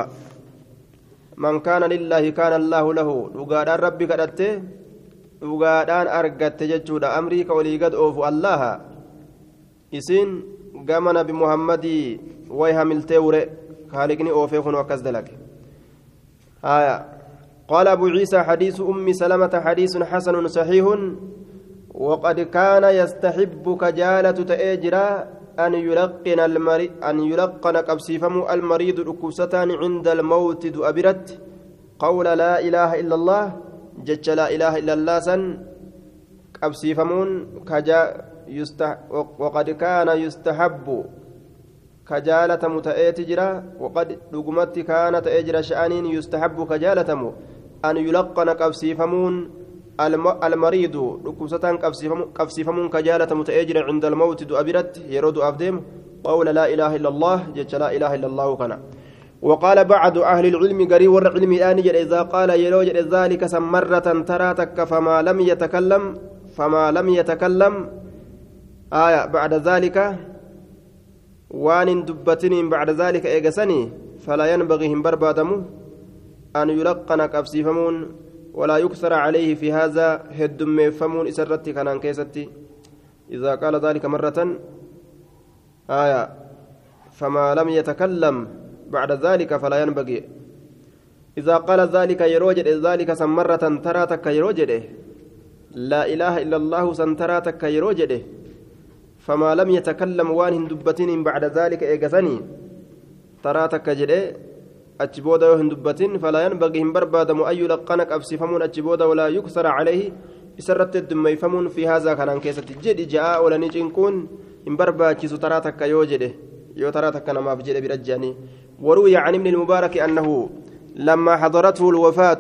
man kaana lillaahi kaana allaahu lahu dhugaadhaan rabbi kadhatte dhugaadhaan argatte jechuudha amrii ka olii gad oofu allaha isin gama nabi muhammadii way hamiltee wure kaaliqni oofee kunu akkas dalage آية قال أبو عيسى حديث أم سلمة حديث حسن صحيح وقد كان يستحب كجالة تأجرا أن يلقن المريض أن يلقن قبسيفم المريض ركوستان عند الموت دؤبرت قول لا إله إلا الله جج لا إله إلا الله سن قبسيفمون كجا يستح وقد كان يستحب كجالة متأتجرا وقد رقمت كانت أجر شأن يستحب كجالة أن يلقن قبسيفمون المريض ركوستان قبسيفمون كجالة متأجر عند الموت دؤبرت يرد أفدم قول لا إله إلا الله جج لا إله إلا الله كان وقال بعض أهل العلم قري والعلم آنجر إذا قال يلوجر ذلك سمرة تراتك فما لم يتكلم فما لم يتكلم آية بعد ذلك وان دبتنين بعد ذلك إيقسني فلا ينبغي هم بربادمو أن يلقن كبسيفمون ولا يكثر عليه في هذا هدم فمون إسرتي كان كيستي إذا قال ذلك مرة آية فما لم يتكلم بعد ذلك فلا ينبغي إذا قال ذلك يروجد ذلك سمرة تراتك يروجد لا إله إلا الله سنتراتك يروجد فما لم يتكلم وان هندبتين بعد ذلك إيقثني تراتك جدي أجبودا وهندبتين فلا ينبغي هم بربادم أن يلقنك أبسفمون أجبودا ولا يكثر عليه بسرت الدم يفهمون في هذا كان كيسة جدي جاء ولا نجنكون هم برباكيس تراتك يوجده يو تراتك نما بجد برجاني وروي عن ابن المبارك أنه لما حضرته الوفاة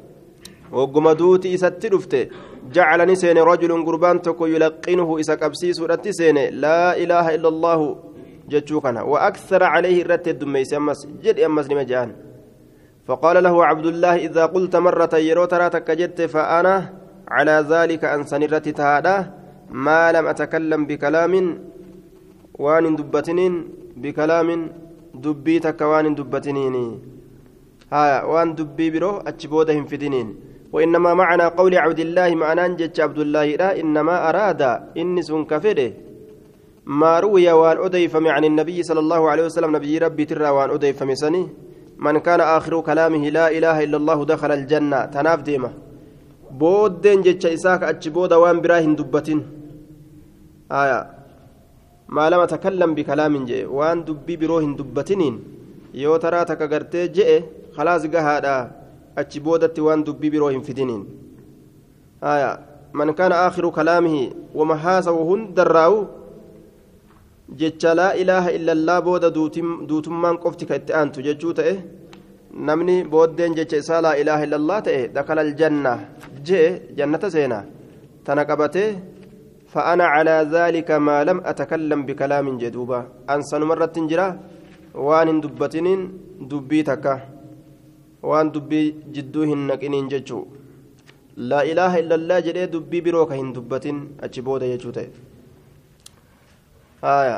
وقمدوتي ستلفته جعلني سين رجل قربان تكو يلقنه إسا كبسيس رتسين لا إله إلا الله جتشوكنا وأكثر عليه الرت الدميس أمس جد أمس لمجان فقال له عبد الله إذا قلت مرة يرو تراتك جدت فأنا على ذلك أن سنرت هذا ما لم أتكلم بكلام وان دبتنين بكلام دبيتك وان دبتنين ها وان دبي برو أتشبودهم في دينين وإنما معنى قول عبد الله معنى جج عبد الله لا إنما أراد إنس كفره ما روي وان أديف عن النبي صلى الله عليه وسلم نبي ربي ترى وان أديف مسني من كان آخر كلامه لا إله إلا الله دخل الجنة تناف ديمة بودن جج إساك أتشبود وان براهن دبتين آية ما لم أتكلم بكلام جي وان دبي بروهن دبتين يو ترى تكغرتي جئ خلاص قهادا achi boodatti waan dubbii biroo hin fidiniin haya man kaana aakhiru kalaamihi wama haasawu hundarraa'u jecha laa ilaaha illallaa booda duutummaan qofti ka itti aantu jechuu ta'e namni booddeen jecha isaa laa ilaaha illallaa ta'e dakala aljanna jee jannata seena tana qabatee فأنا على ذلك ما لم أتكلم بكلام جدوبا أنسان مرة جرا وان دبتين دبيتك waan dubbii jidduu hin naqiniin jechuu laa ilaaha illallah jedhee dubbii biroo ka hin dubbatin achi booda jechuu ta'e haya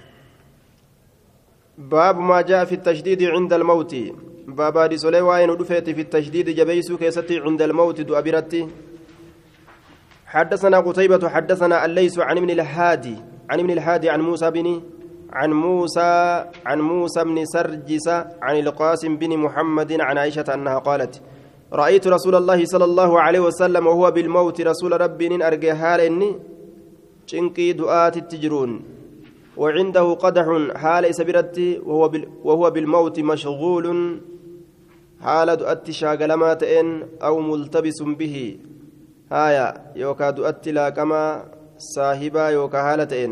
baabu maa jaa fi tashdiidi cinda almawti baabaa dhisolee waa'ee nu dhufeeti fi tashdiidi jabeeysuu keessatti cinda almawti du'a biratti حدثنا قتيبة حدثنا الليث عن ابن الهادي عن ابن الهادي عن موسى بن عن موسى عن موسى بن سرجس عن القاسم بن محمد عن عائشة أنها قالت رأيت رسول الله صلى الله عليه وسلم وهو بالموت رسول ربي أرجى حال إني شنكي دعاة التجرون وعنده قدح حال سبرتي وهو وهو بالموت مشغول حال دعاة شاغلمات أو ملتبس به هايا يوكا دعاة لا كما صاحبا يوكا حالتين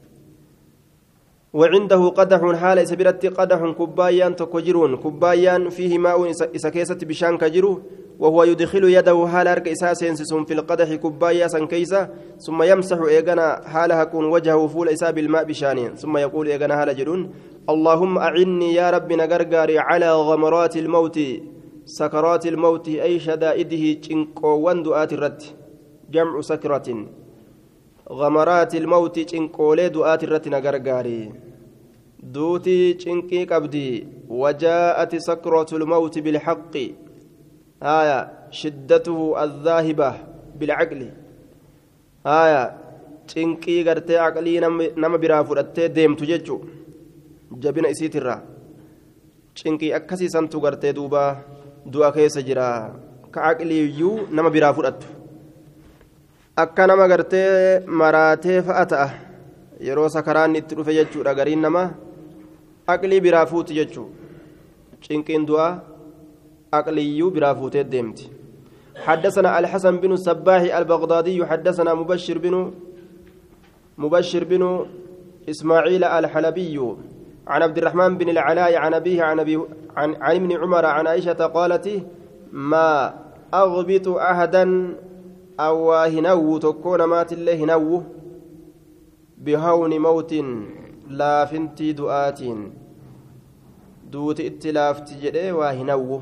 وعنده قدح حال سبرت قدح كبايان تكجرون كبايان فيه ماء إسكيسة بشان كجرو وهو يدخل يده حال أرك إساس في القدح كبايا سنكيسة ثم يمسح إيغانا حالها كون وجهه فول إساب الماء بشانين ثم يقول إيغانا حال جرون اللهم أعني يا رب نغرغاري على غمرات الموت سكرات الموت أي شدائده تنكو وندؤات الرد جمع سكرة غمرات الموت چنقولي دعات الرتنا غرغاري دوتي چنقي قبدي وجاءت سكرة الموت بالحق آية شدته الذاهبة بالعقل آية چنقي غرتي عقلي نم برا فدته ديمتو جچو جبنا اسيترا چنقي اكسي سنتو غرتي دوبا دعا كيس جرا كعقلي يو نم برا فدته akka nama gartee maraatee fa'a ta'a yeroo sakaraan itti dhufe jechuudha gariin nama aqlii biraa fuuti jechuu cinqiin du'aa aqliyyuu biraa fuutee deemti حدثنا الحسن بن الصباح البغدادي حدثنا مبشر بن مبشر بن إسماعيل الحلبي عن عبد الرحمن بن العلاء عن أبيه عن أبي عن, عن ابن عمر عن عائشة قالت ما أغبط أحدا أو هنو تكون مات الله هنو بهون موت لا فنتي دؤات دوت اتلاف تجري وهنو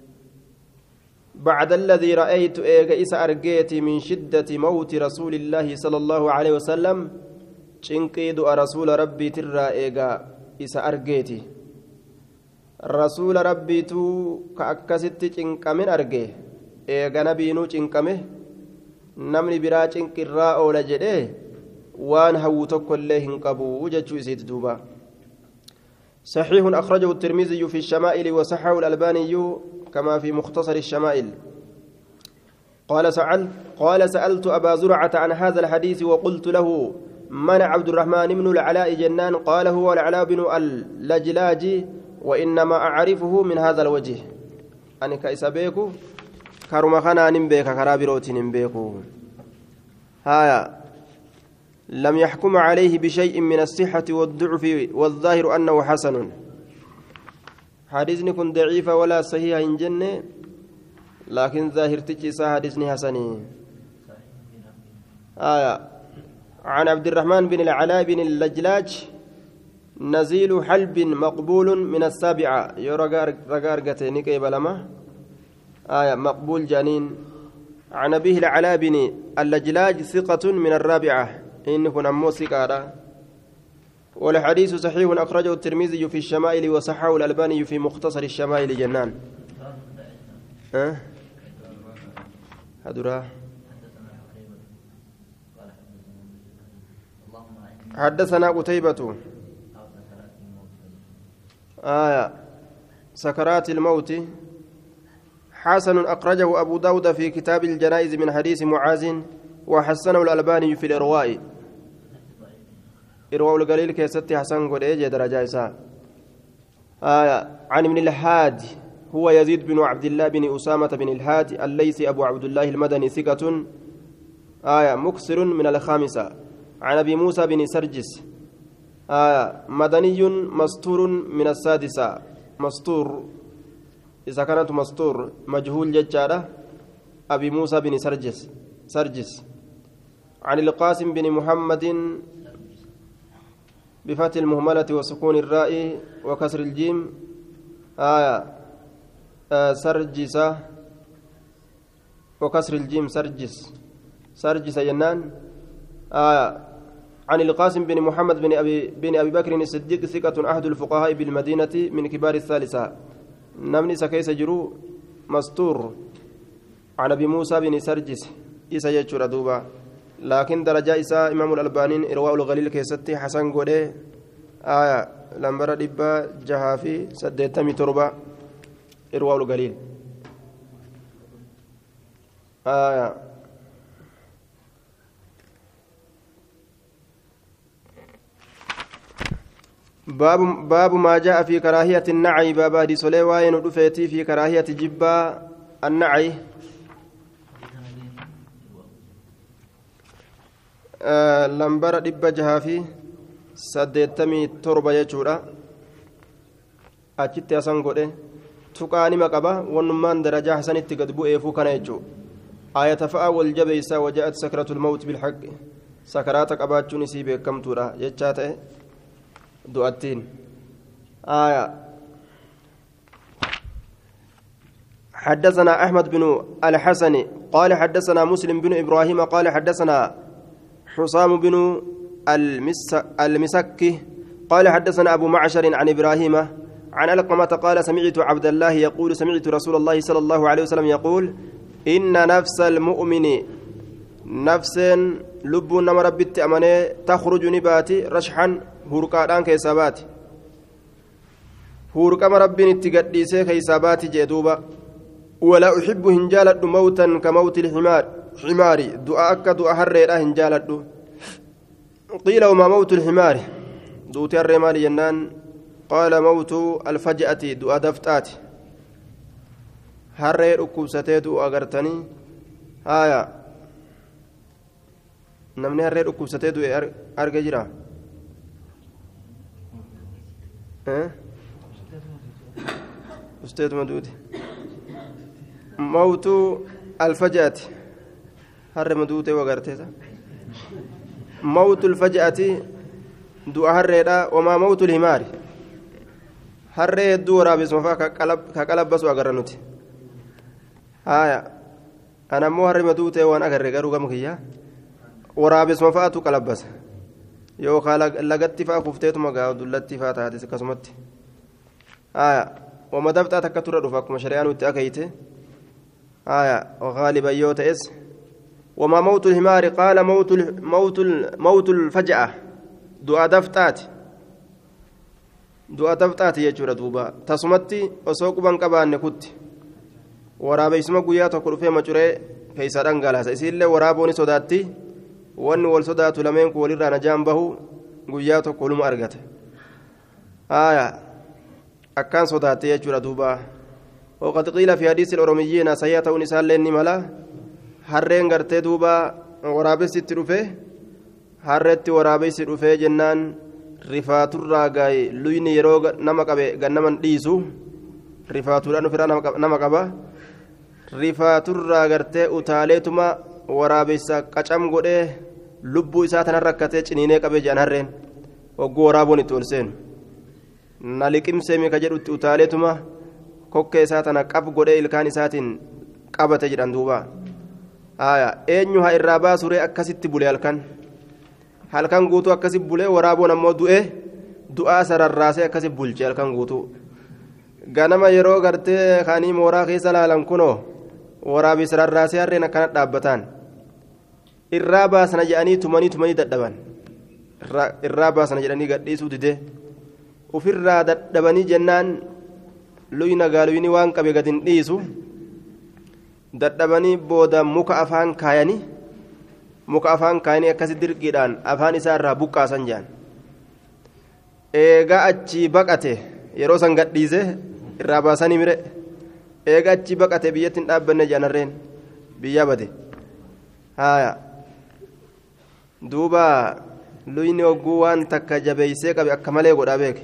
بعد الذي رأيت إيجا أرجيت من شدة موت رسول الله صلى الله عليه وسلم شنقيد رسول ربي ترى إيجا إسا أرجيتي رسول ربي تو كأكست شنقمن أرجي إيجا نبينو شنقمه namni biraa cinqirraa oola jedhee waan hawwu tokko illee hin qabu jechuu isiiti duuba صحيح أخرجه الترمذي في الشمائل وصححه الألباني كما في مختصر الشمائل قال سألت قال سألت أبا زرعة عن هذا الحديث وقلت له من عبد الرحمن بن العلاء جنان قال هو العلاء بن اللجلاج وإنما أعرفه من هذا الوجه أنا كإسابيكو كرما خنا نمبيك كرابيروتي نمبيكو هايا لم يحكم عليه بشيء من الصحة والضعف والظاهر أنه حسن حديث كن ضعيف ولا صحيح إن جنة لكن ظاهر تجسا حديث حسني آية عن عبد الرحمن بن العلاء بن اللجلاج نزيل حلب مقبول من السابعة يرغار رغار غتيني كيبلما آية مقبول جانين عن أبيه العلاء بن اللجلاج ثقة من الرابعة إنه نمو ثقة والحديث صحيح أخرجه الترمذي في الشمائل وصححه الألباني في مختصر الشمائل جنان أه؟ هدرا حدثنا قتيبة آية سكرات الموت حسن أخرجه أبو داود في كتاب الجنائز من حديث معاذ وحسنه الألباني في الإرواء إرواء القليل كيستي حسن قد إيجي درجة إساء آية عن ابن الهاد هو يزيد بن عبد الله بن أسامة بن الهاد الليثي أبو عبد الله المدني ثقة آية مكسر من الخامسة عن أبي موسى بن سرجس آية مدني مستور من السادسة مستور إذا كانت مستور مجهول ججارة أبي موسى بن سرجس سرجس عن القاسم بن محمد بفتح المهملة وسكون الراء وكسر الجيم آية آه سرجس وكسر الجيم سرجس سرجس ينان آية عن القاسم بن محمد بن أبي بن أبي بكر الصديق ثقة أحد الفقهاء بالمدينة من كبار الثالثة نمني سكيس جرو مستور عن أبي موسى بن سرجس إسا يجور دوبا لكن درجة إسا إمام الألبانين إرواء الغليل كيستي حسن قولي آية لمبرا دبا جهافي سديتمي تربا إرواء الغليل آية باب باب ما جاء في كراهية النعي باب هدي سليوان ودفيتي في كراهية جبا النعي آه لمبر دب جهافي سديتمي تربة يجورا أجت أسان قده تقاني مقبا ونمان درجة حسنت قد بؤيفو كان يجو آية فأ والجبيسة وجاءت سكرة الموت بالحق سكراتك أباتشوني سيبه كم تورا يجاته دؤتين آية حدثنا أحمد بن الحسن قال حدثنا مسلم بن إبراهيم قال حدثنا حسام بن المس المسكي قال حدثنا أبو معشر عن إبراهيم عن علقمة قال سمعت عبد الله يقول سمعت رسول الله صلى الله عليه وسلم يقول إن نفس المؤمن نفس لب نما ربت أمانة تخرج نباتي رشحا هرقان كيسابات هرقام ربي نتقديسي كيسابات جدوبا ولا أحب هنجالد موتا كموت الحمار حماري دعاء دعاء هريرا هنجالد قيل وما موت الحمار دوتي الرمال جنان قال موت الفجأة دعاء دفتات هرير أكوبستي دعاء أغرتني آية نمني هرير أكوبستي دعاء أرجع جرا ها أستاذ مدودي موت الفجأة هر مدوته وغرتها موت الفجأة دعاء هرّا وما موت الحمار هرّا الدور رابس مفا كقلب كقلب بس وغرنوت آية أنا مو هر مدوته وأنا أغرّ غرو كم كيا ورابس مفا تو قلب بس يو خالق لقت فا خفتيت مغا دلت فا تهدي كسمت آية وما دفت تكتر رفاق مشريان وتأكيته آية وغالبا يوتئس وما موت الحمار قال موت موت موت الفجأة دعاء دفتات دعاء دفتات يجور دوبا تصمتي وسوق بنكبان نكت ورابي اسمه قويا تقول في مجرى كيسا دنگالا سيسيل ورابوني صداتي وان والصدات لمن قول رانا جنبه قويا تقول مارغت آية أكان صداتي يجور دوبا وقد قيل في حديث الأروميين سيئة نسال لين ملا harreen gartee duuba waraabessitti dhufe harreetti waraabessi dhufe jennaan rifaaturraa gaaye luyni yeroo nama qabe gannaman dhiisu rifaatuudhaan ofirraa nama qaba rifaaturraa gartee utaaleetuma waraabessa qacam godhee lubbuu isaa tanan rakkatee ciniinee qabee jedhan harreen wagguu waraaboon itti ol seenu na liqimseemi ka jedhutti utaaleetuma kokkee isaa tana qab godhee ilkaan isaatiin qabate jedhan duuba آية أين ها الرابع سورة أكسيت بولي هالكن هالكن قوتو أكسيت بولي ورابون أمو دوئه دعاء سر الراسة أكسيت بولي هالكن قوتو غنما يرو غرتي خاني مورا خيسا لالم كنو ورابي سر الراسة هرين كانت دابتان الرابع سنجاني تماني تماني ددبان الرابع سنجاني قديسو دده وفي الرابع ددباني جنان لوينا قالويني وان كبه قدين ديسو dadhabanii booda muka afaan kaayanii muka afaan kaayanii akkasi dirqiidhaan afaan isaa irraa buqqaasan jedhan eegaa achii baqate yeroo san gadhiise irraa baasanii mire eegaa achii baqate biyyatti hin dhaabbanne jedhan harreen biyya bade haaya duuba luyni hogguu waan takka jabeeysee qabe akka malee godhaa beeke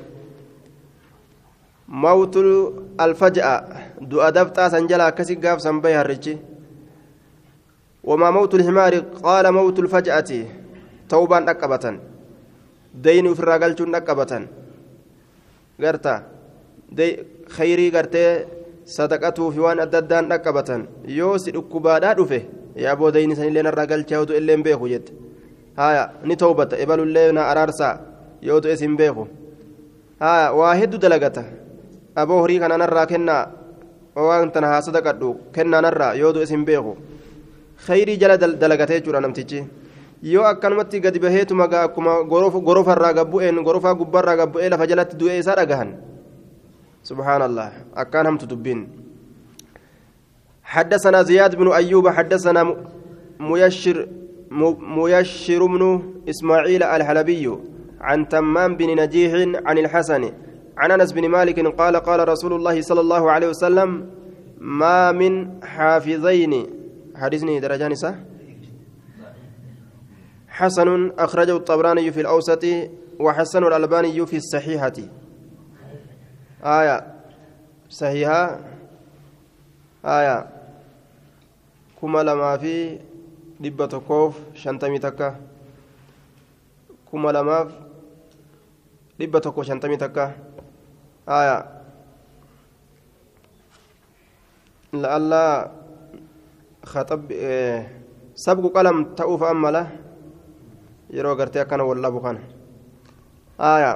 موت الفجأة دعاء دفتا سنجلا كسي قاف سنبي هرجي وما موت الحمار قال موت الفجأة توبا نقبة دين في الرجل نقبة قرتا دي خيري قرتي صدقته في وان أددان نقبة يوسي الكبادة دفه يا أبو دين سن لنا الرجل تشاهدو إلين بيخو جد هايا نتوبة إبالو لنا أرارسا يودو اسم بيخو هايا واحد دلقته aboo horii kana narraa kennaa waan tana haa sadaqadhu kennaa narraa yoo du'e isin beeku khayrii jala dalagatee jechuudha namtichi yoo akkanumatti gadi baheetuma akkuma gorofarraa gabbu'een gorofaa gubbarraa gabbu'ee lafa jalatti du'ee isaa dhagahan subhaanallah akkaan hamtu dubbiin حدثنا زياد بن أيوب حدثنا ميشر ميشر بن إسماعيل الحلبي عن تمام بن نجيح عن الحسن عن أنس بن مالك قال قال رسول الله صلى الله عليه وسلم ما من حافظين حديثني درجان صح حسن أخرجه الطبراني في الأوسط وحسن الألباني في الصحيحة آية صحيحة آية كما لما في دبة كوف شنتمي تكا كما لما دبة كوف شنتمي تكا آية لألا خطب إيه سبق قلم تأوف أمله يرو قرتي كان ولا بخان آية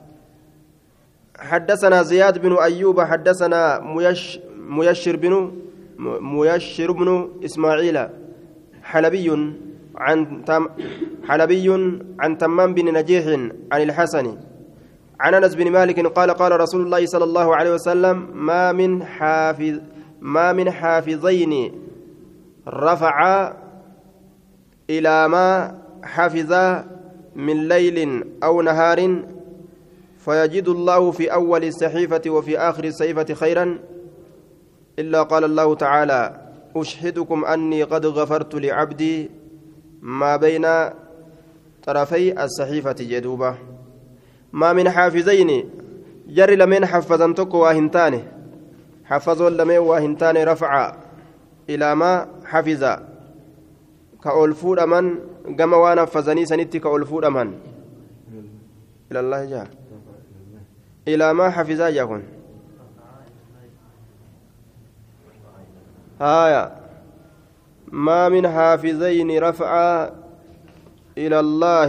حدثنا زياد بن أيوب حدثنا ميش ميشر بن ميشر بن إسماعيل حلبي عن تم حلبي عن تمام بن نجيح عن الحسن عن أنس بن مالك قال قال رسول الله صلى الله عليه وسلم ما من حافظ ما من حافظين رفعا إلى ما حفظا من ليل أو نهار فيجد الله في أول الصحيفة وفي آخر الصحيفة خيرا إلا قال الله تعالى أشهدكم أني قد غفرت لعبدي ما بين طرفي الصحيفة جدوبة ما من حافظين جري لمن حفظا تكو واهنتاني حفظوا لمن واهنتاني رفع إلى ما حفظ كأولفود أمن قام وانا فزني سنتي كأولفود أمن إلى الله جاء إلى ما حفظ يكون آية ما من حافظين رفع إلى الله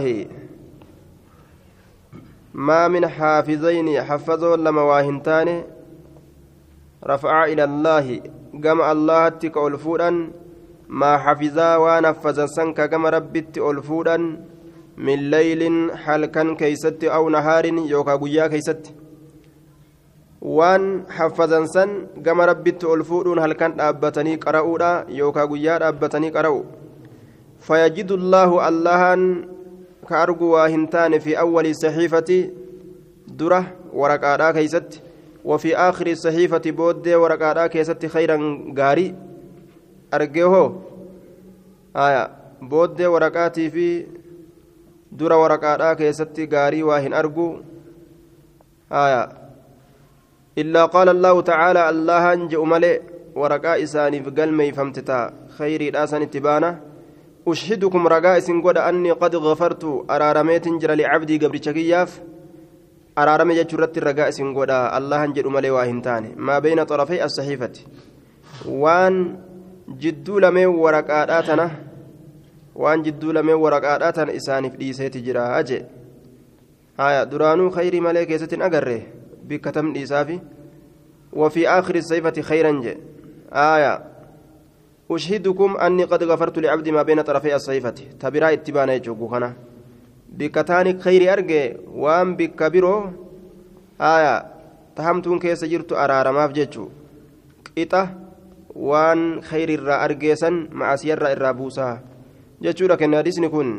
ما من حافظين حفظوا لما واهنتان رفع إلى الله قام الله تك ألفودا ما حفظا ونفذ سنك قام ربت ألفودا من ليل حلقا كيست أو نهار يوكا قيا كيست وان حفظا سن قام ربت ألفودون هل كان أبتني قرأودا يوكا قيا أبتني قرأو فيجد الله اللهن كأرجو واهنتان في أول الصحيفة درة ورقادا كيست وفي آخر الصحيفة بود ورقادا كيست خيرا غاري أرجوه آية بود ورقاتي في درة ورقادا كيست غاري واهن أرجو آية إلا قال الله تعالى الله أنجأ ملئ ورقا إساني في قلمي فامتتا خيري الآسان اتبانا أشهدكم رقاء سنقود أني قد غفرت أرارميت جرى لعبدي قبل شكياف أرارمي جرت الرقاء سنقود الله أنجأ ملئ واهنتاني ما بين طرفي الصحيفة وان جدو لمي ورقاءاتنا وان جدو لمي ورقاءاتنا إساني في ديسيت جرى أجي آية درانو خيري ملئ كيسة أقره بكتم إيسافي وفي آخر الصيفة خيرا جي آية أشهدكم أني قد غفرت لعبدي ما بين طرفي الصيفة تبرا اتبانا يجوكو خنا بكتانك خير أرجي وام بكبيرو آية تهمتون كيس جرت أرارا ما فجتشو إتا وان خير الرا أرجيسا مع سير الرابوسا جتشو لكن حديث نكون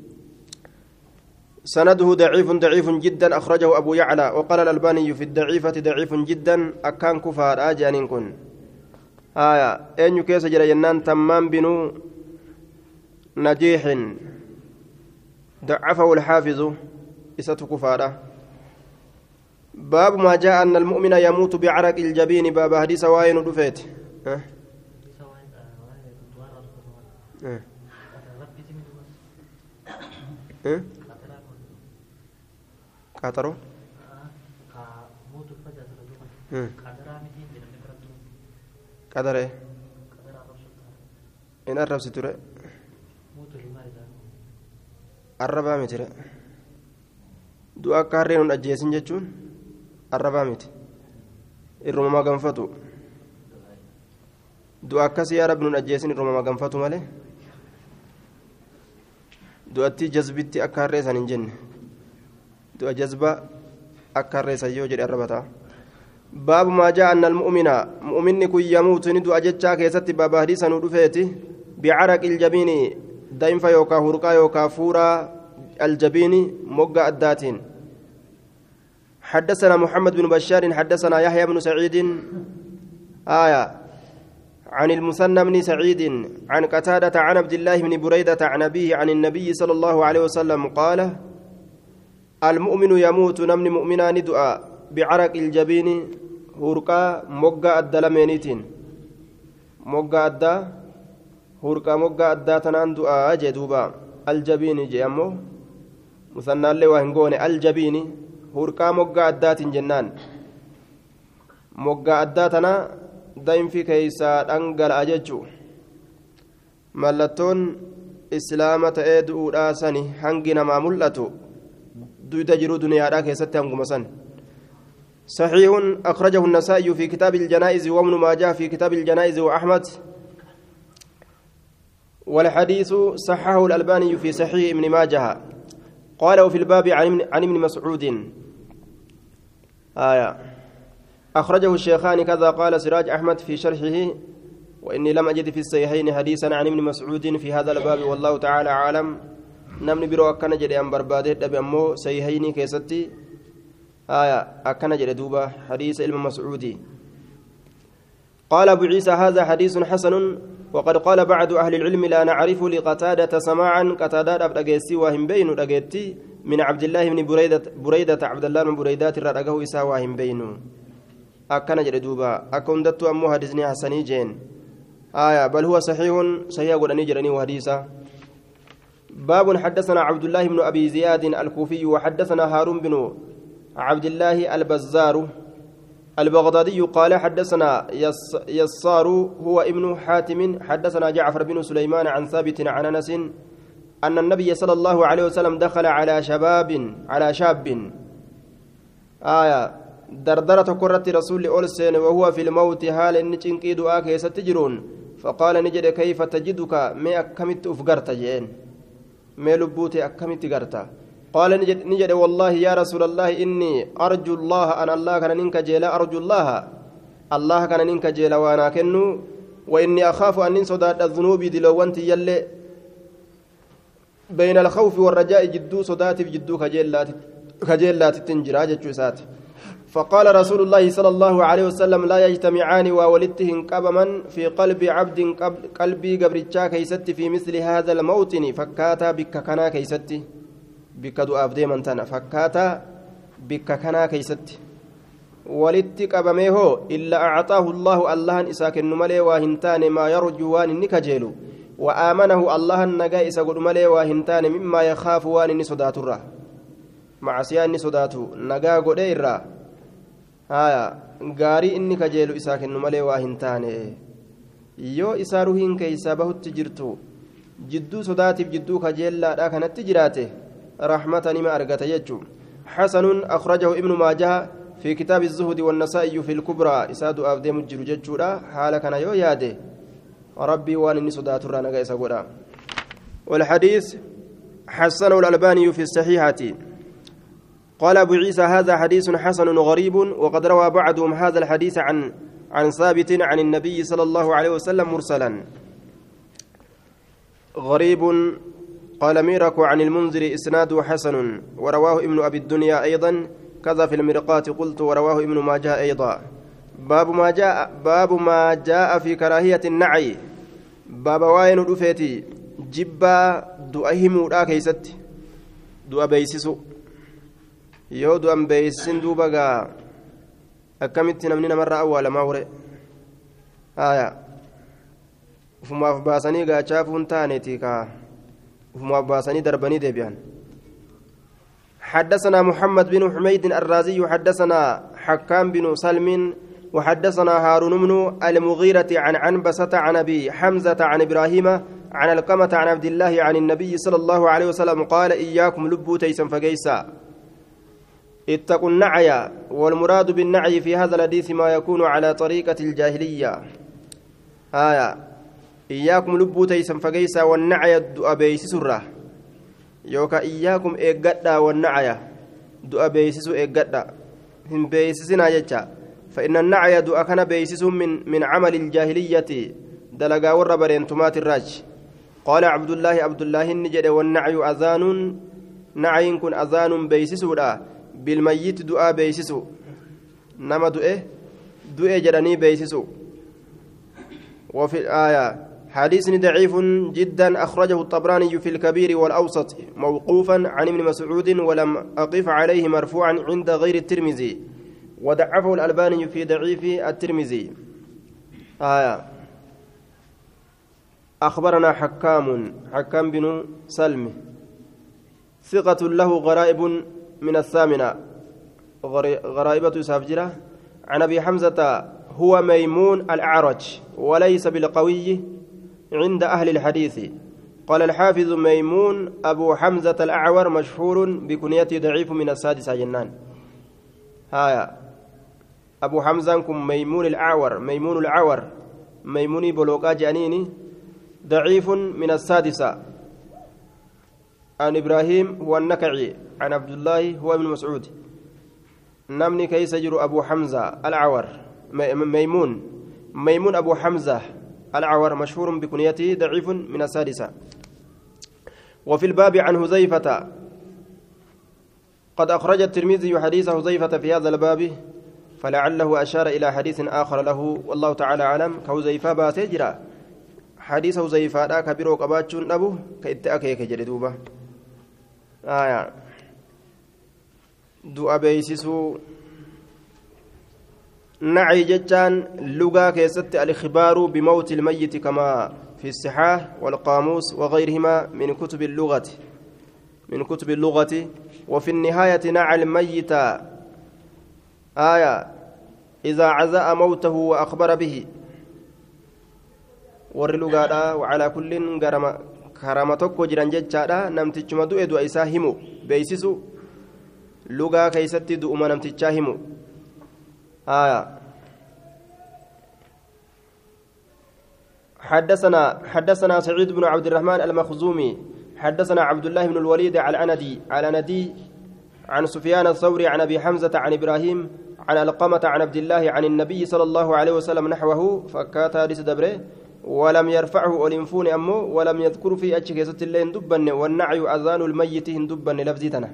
سنده ضعيف ضعيف جدا أخرجه أبو يعلى وقال الألباني في الضعيفة ضعيف جدا أكان كفار آجان كن آية أن يكيس جرى جنان تمام بنو نجيح ضعفه الحافظ إسة كفارة باب ما جاء أن المؤمن يموت بعرق الجبين باب حديث واين دفيت أه؟ أه؟ أه؟ كاترو قدر ايه ان الرب ستره الربا متره دو اكارين اجيسن جچون الربا مت الرمما غنفتو دو اكاس يا رب نون اجيسن الرمما غنفتو ماله دو اتي جذبتي اكاريسن انجن دو جذبه اكاريسن يو جدي الربتا باب ما جاء أن المؤمن مؤمن كي يموت ندو أجتشا كيست باب حديثا ندفيته بعرق الجبين دائم فيوكا هرقا يوكا فورا الجبين مقا الداتين حدثنا محمد بن بشار حدثنا يحيى بن سعيد آية عن المثنى بن سعيد عن قتادة عن عبد الله بن بريدة عن أبيه عن النبي صلى الله عليه وسلم قال المؤمن يموت نمن مؤمنا ندعى بعرق الجبين هرقا مقا الدلمينيتين مقا الدا هرقا مقا الدا تنان دعاء جدوبا الجبين جيامو مثنى اللي وهنقون الجبين هرقا مقا الدات جنان مقا الدا تنا دايم في كيسا انقل اججو ملتون إسلامة إدو راسني هنجنا ما ملتو دو تجرو دنيا راك يستهم مسن صحيح أخرجه النسائي في كتاب الجنائز وابن ماجه في كتاب الجنائز وأحمد والحديث صححه الألباني في صحيح ابن ماجه قال وفي الباب عن ابن مسعود آية أخرجه الشيخان كذا قال سراج أحمد في شرحه وإني لم أجد في الصحيحين حديثا عن ابن مسعود في هذا الباب والله تعالى عالم نمني برو أكنا جدي أم برباده دبي أمو صحيحين كيستي آية أكنا جدي دوبا حديث ابن مسعود قال أبو عيسى هذا حديث حسن وقد قال بعض أهل العلم لا نعرف لقتادة سماعا قتادة أبدأ وهم بين رقيتي من عبد الله بن بريدة بريدة عبد الله بن بريدات الرقه إسا وهم بين أكنا جردوبا أكون دتو أمو حديثني حسني جين آية بل هو صحيح صحيح قل نجرني وحديثا باب حدثنا عبد الله بن أبي زياد الكوفي وحدثنا هارون بن عبد الله البزار البغدادي قال حدثنا يسار هو ابن حاتم حدثنا جعفر بن سليمان عن ثابت عن أنس أن النبي صلى الله عليه وسلم دخل على شباب على شاب آية دردرة كرة رسول أولسين وهو في الموت حال إن تنكي دعاك ستجرون فقال نجد كيف تجدك ما أكمت أفقرت جين ما لبوتي أكمت قرت قال نجد, نجد والله يا رسول الله إني أرجو الله أن الله كان ننك جيلا أرجو الله الله كان ننك جيلا وأنا كنو وإني أخاف أن ننصداد الذنوب دلوانتي يلي بين الخوف والرجاء جدو صدات جدو كجيلات كجيلات تنجراج جوسات فقال رسول الله صلى الله عليه وسلم لا يجتمعان وولدتهن قبما في قلب عبد قلبي قبرتشا كيست في مثل هذا الموطن فكاتا بك كنا كيست بك دؤاب ديما تنا فكاتا بك كنا كيست ولدت قبمه إلا أعطاه الله الله إساكن ملي واهنتان ما يرجو وان نكجيلو وآمنه الله النجا إساقل ملي واهنتان مما يخاف وان نسدات الره مع سيان نسداتو نجا قديرا haya gaarii inni kajeelu isaa kennu malee waa hin taane yoo isaa ruhiin keeysaa bahutti jirtu jidduu sodaatiif jidduu kajeellaadha kanatti jiraate rahmata nima argata jechuu xasanun akhrajahu ibnu maajaha fi kitaabi الزهد والنسائي في الكبرى isaa du'aaf deemu jiru jechuudha haala kana yoo yaade rabbii waan inni sodaaturraa naga isa godha والحديث حسنه الألباني في الصحيحة قال أبو عيسى هذا حديث حسن غريب وقد روى بعضهم هذا الحديث عن عن ثابت عن النبي صلى الله عليه وسلم مرسلا غريب قال ميرك عن المنذر إسناده حسن ورواه ابن أبي الدنيا أيضا كذا في المرقات قلت ورواه ابن ماجه أيضا باب ما جاء باب ما جاء في كراهية النعي باب واين رفيتي جبا دؤهم راكيست دؤ بيسسو yoo du'an beeysin duuba gaa akkamitti namni namarraa awwaalamaa hore haya ufumaaf baasanii gaachaafuun taaneeti kaa ufumaaf baasanii darbanii deebi'an حدثنا محمد بن حميد الرازي حدثنا حكام بن سلم وحدثنا هارون بن المغيرة عن عنبسة عن أبي حمزة عن إبراهيم عن القمة عن عبد الله عن النبي صلى الله عليه وسلم قال إياكم لبوا تيسا فقيسا اتقوا النعي والمراد بالنعي في هذا الحديث ما يكون على طريقة الجاهلية آية إياكم لبوا تيسا فقيسا والنعي أبيس سرة يوكا إياكم إيقادا والنعي أبيس إيقادا هم بيسسنا يجا فإن النعي كان بيسس من من عمل الجاهلية دلقا وربرين تمات الراج قال عبد الله عبد الله النجد والنعي أذان نعي كن أذان بيسس بالميت دعاء بيسسو نما دعاء دعاء جراني بيسسو وفي الآية حديث ضعيف جدا أخرجه الطبراني في الكبير والأوسط موقوفا عن ابن مسعود ولم أقف عليه مرفوعا عند غير الترمذي وضعفه الألباني في ضعيف الترمذي آية أخبرنا حكام حكام بن سلم ثقة له غرائب من الثامنة غرائبة سافجرة عن أبي حمزة هو ميمون الأعرج وليس بالقوي عند أهل الحديث قال الحافظ ميمون أبو حمزة الأعور مشهور بكنيته ضعيف من السادسة جنان هايا أبو حمزة كم ميمون الأعور ميمون الأعور ميموني بلوكا جانيني ضعيف من السادسة عن إبراهيم هو النكعي عن عبد الله هو ابن مسعود نمني كيس يجر أبو حمزة الأعور ميمون ميمون أبو حمزة الأعور مشهور بكنيته ضعيف من السادسة وفي الباب عن هزيفة قد أخرج الترمذي حديث هزيفة في هذا الباب فلعله أشار إلى حديث آخر له والله تعالى أعلم كهزيفة باتجرا حديث هزيفة لا كبير وقباتشون أبو كإتأكيك جلدوبة آية دعا بيسسو نعي جتان لغا كيست الإخبار بموت الميت كما في الصحاح والقاموس وغيرهما من كتب اللغة من كتب اللغة وفي النهاية نعى الميت آية إذا عزاء موته وأخبر به ورلغا وعلى كل كرامتك جران جتشا نمتج مدو إدو إساهمو بيسسو لغا كيست دؤما ما نمتجاهمو آية حدثنا حدثنا سعيد بن عبد الرحمن المخزومي حدثنا عبد الله بن الوليد على أندي على ندي عن سفيان الثوري عن أبي حمزة عن إبراهيم عن القمة عن عبد الله عن النبي صلى الله عليه وسلم نحوه فكات هذه دبره ولم يرفعه أولنفون أمه ولم يذكر في أشكيسة اللين دبن والنعي أذان الميت دبن لفزتنا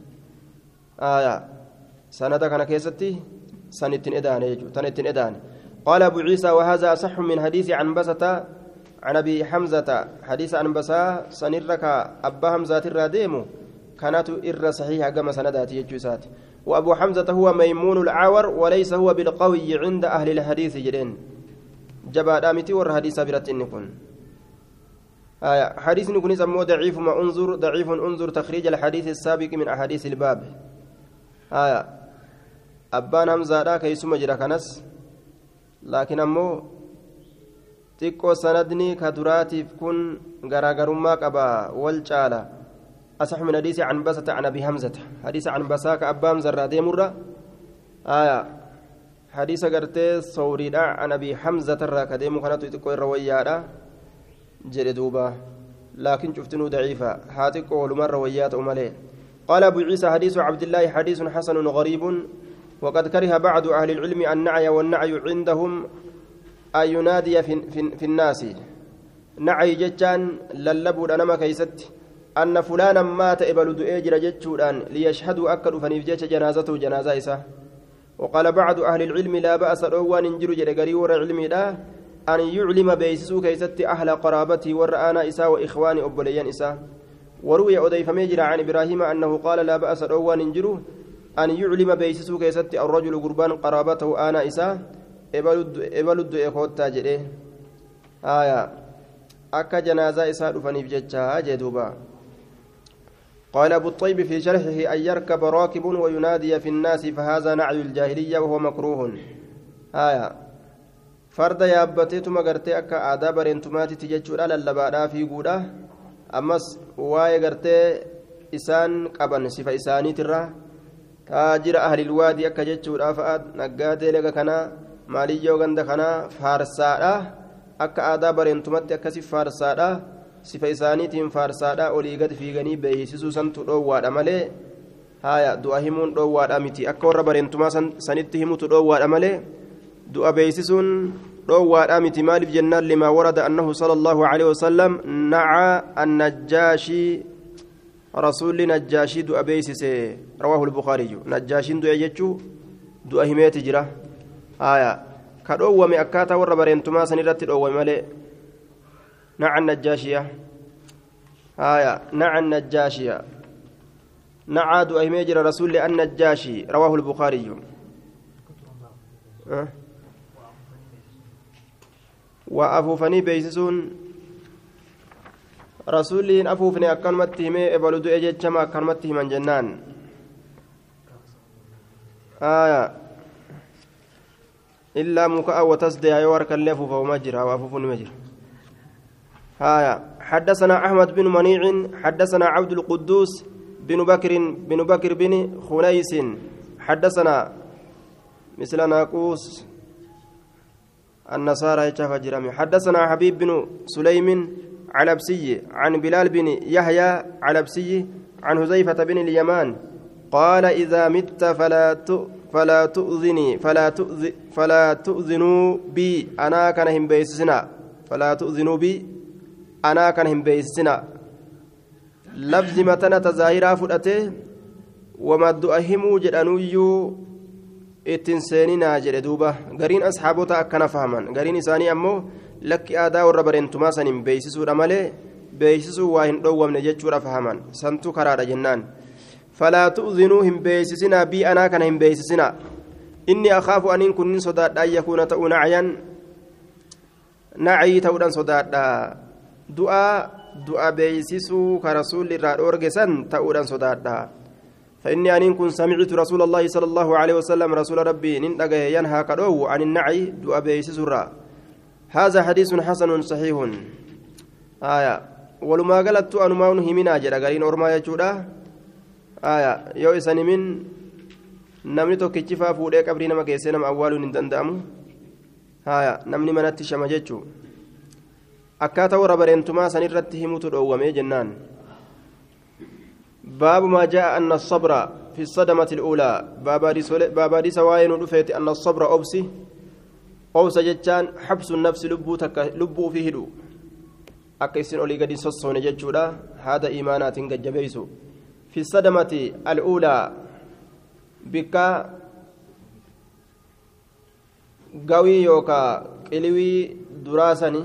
آية سندك أنا كيستي سنتين إدان تنتين إدان قال أبو عيسى وهذا أصح من حديث عن بسة عن أبي حمزة حديث عن بسة سنرك أبا حمزة الراديم كانت إر صحيحة كما سندات يجوسات وأبو حمزة هو ميمون العور وليس هو بالقوي عند أهل الحديث جرين جبا دامتي ور حديث برت نكون آية حديث نكون سموه ضعيف ما انظر ضعيف انظر تخريج الحديث السابق من أحاديث الباب آية أبان حمزة لا كيسو مجرى كنس لكن أمو تيكو سندني كدراتيف كن غراغرما قبا والجالا أصح من حديث عن بسة عن أبي حمزة حديث عن بساك أبام زرادي مرة آية حديث قرتي صوريدا عن أبي حمزة الراكدي مكانت تيكو الرويادا جلدوبا لكن شفتنو ضعيفة هاتيكو لمر رويات أمالي قال أبو عيسى حديث عبد الله حديث حسن غريب وقد كره بعض أهل العلم النعي والنعي عندهم أن ينادي في, في, في الناس نعي جتان للبود أنما كيست أن فلانا مات إبل دؤيجر جتشودان ليشهدوا أكد فنفجت جنازته جنازة إسا وقال بعض أهل العلم لا بأس روان انجر جرقري ور علمي لا أن يعلم بيسسو كيست أهل قرابته ورآنا إسا وإخوان أبليان إسا وروي أضيف ميجر عن إبراهيم أنه قال لا بأس روان انجر أن يعلم بيسسو كيست الرجل قربان قرابته آنا إسا إبلد إخوة تاجره آية أكا جنازة إسا فنفجتها جدوبا قال أبو الطيب في شرحه أن يركب راكب وينادي في الناس فهذا نعي الجاهلية وهو مكروه آية فرد يابتيت مغرتي أكا آداب رنتماتي تججر على اللبادا في قودا أمس واي غرتي إسان قبن صفة إساني ترى تاجر أهل الوادي أكا ججر أفاد نقاتي لك كنا مالي يوغند كنا فارسادا أكا آداب رنتماتي أكا سف فارسادا sifa isaaniitiin faarsaadhaa olii gad fiiganii beeksisuu santu dhoowwaadha malee haaya du'a himuun dhoowwaadha miti akka warra bareentumaa sanitti himutu dhoowwaadha malee du'a beeksisuun dhoowwaadha miti maaliif jennaan limaa warada annahu sala allahu alaihi wasallam nacaa annajjaashii rasuulli najjaashii du'a beeksise rawaahu lbukaariyyu najjaashiin du'e jechuu du'a himeeti jira haaya ka dhoowwame akkaataa warra bareentumaa sanirratti dhoowwame malee نعى النجاشية آية نعى النجاشية نعى دعاء ميجر رسول النجاشي رواه البخاري أه؟ وأفوفني بيسسون رسول أفوفني أكرمته مي إبلو دعاء جتشما أكرمته من جنان آية إلا مكأ وتصدي أيوارك الليف فهو مجرى وأفوفني مجرى هايا حدثنا أحمد بن منيع حدثنا عبد القدوس بن بكر بن بكر بن خنيس حدثنا مثل ناقوس النصارى يتفجرون حدثنا حبيب بن سليم علبسي عن بلال بن يحيى علبسي عن حذيفة بن اليمان قال إذا مت فلا فلا تؤذني فلا تؤذ فلا تؤذنوا بي أنا كان هم بيسسنا فلا تؤذنوا بي أنا كان هم بيسسنا لفظ متنا تزاهرا فدته وما دؤهموا جدانويو اتنسيننا جد دوبا غرين أصحابوتا أكنا فهمان غرين إساني أمو لك آدا وربرين تماسن بيسسو رمالي بيسسو واهن دوام نججورا فهمان سنتو كرار جنان فلا تؤذنوهم بيسسنا بي أنا كان هم بيسسنا إني أخاف أن كن صداد أن يكون تؤون عيا نعي تؤون صداد دعاء دعاء بيسسو كرسول الرأورجسن تؤون صداد فإني أن كن سمعت رسول الله صلى الله عليه وسلم رسول ربي ننتقى ينهى كدو عن النعي دعاء بيسسو هذا حديث حسن صحيح آية ولما قالت أن ما نهمنا جرى قالين أرما يجودا آية يو إساني من نمني توكيتشي فافودي قبري نما كيسي نما أولو نندندامو آية نمني مناتي شما جيتشو أكاتا وربرينتما سنرتي هموتو دوامي جنان باب ما جاء أن الصبر في الصدمة الأولى بابا دي سواين ودفيت أن الصبر أبسي أوسى جتان حبس النفس لبو تك لبو فيه دو أكيسين أولي قد سصون جتشودا هذا إيمانات قد جبيسو في الصدمة الأولى بك قوي يوكا قلوي دراسني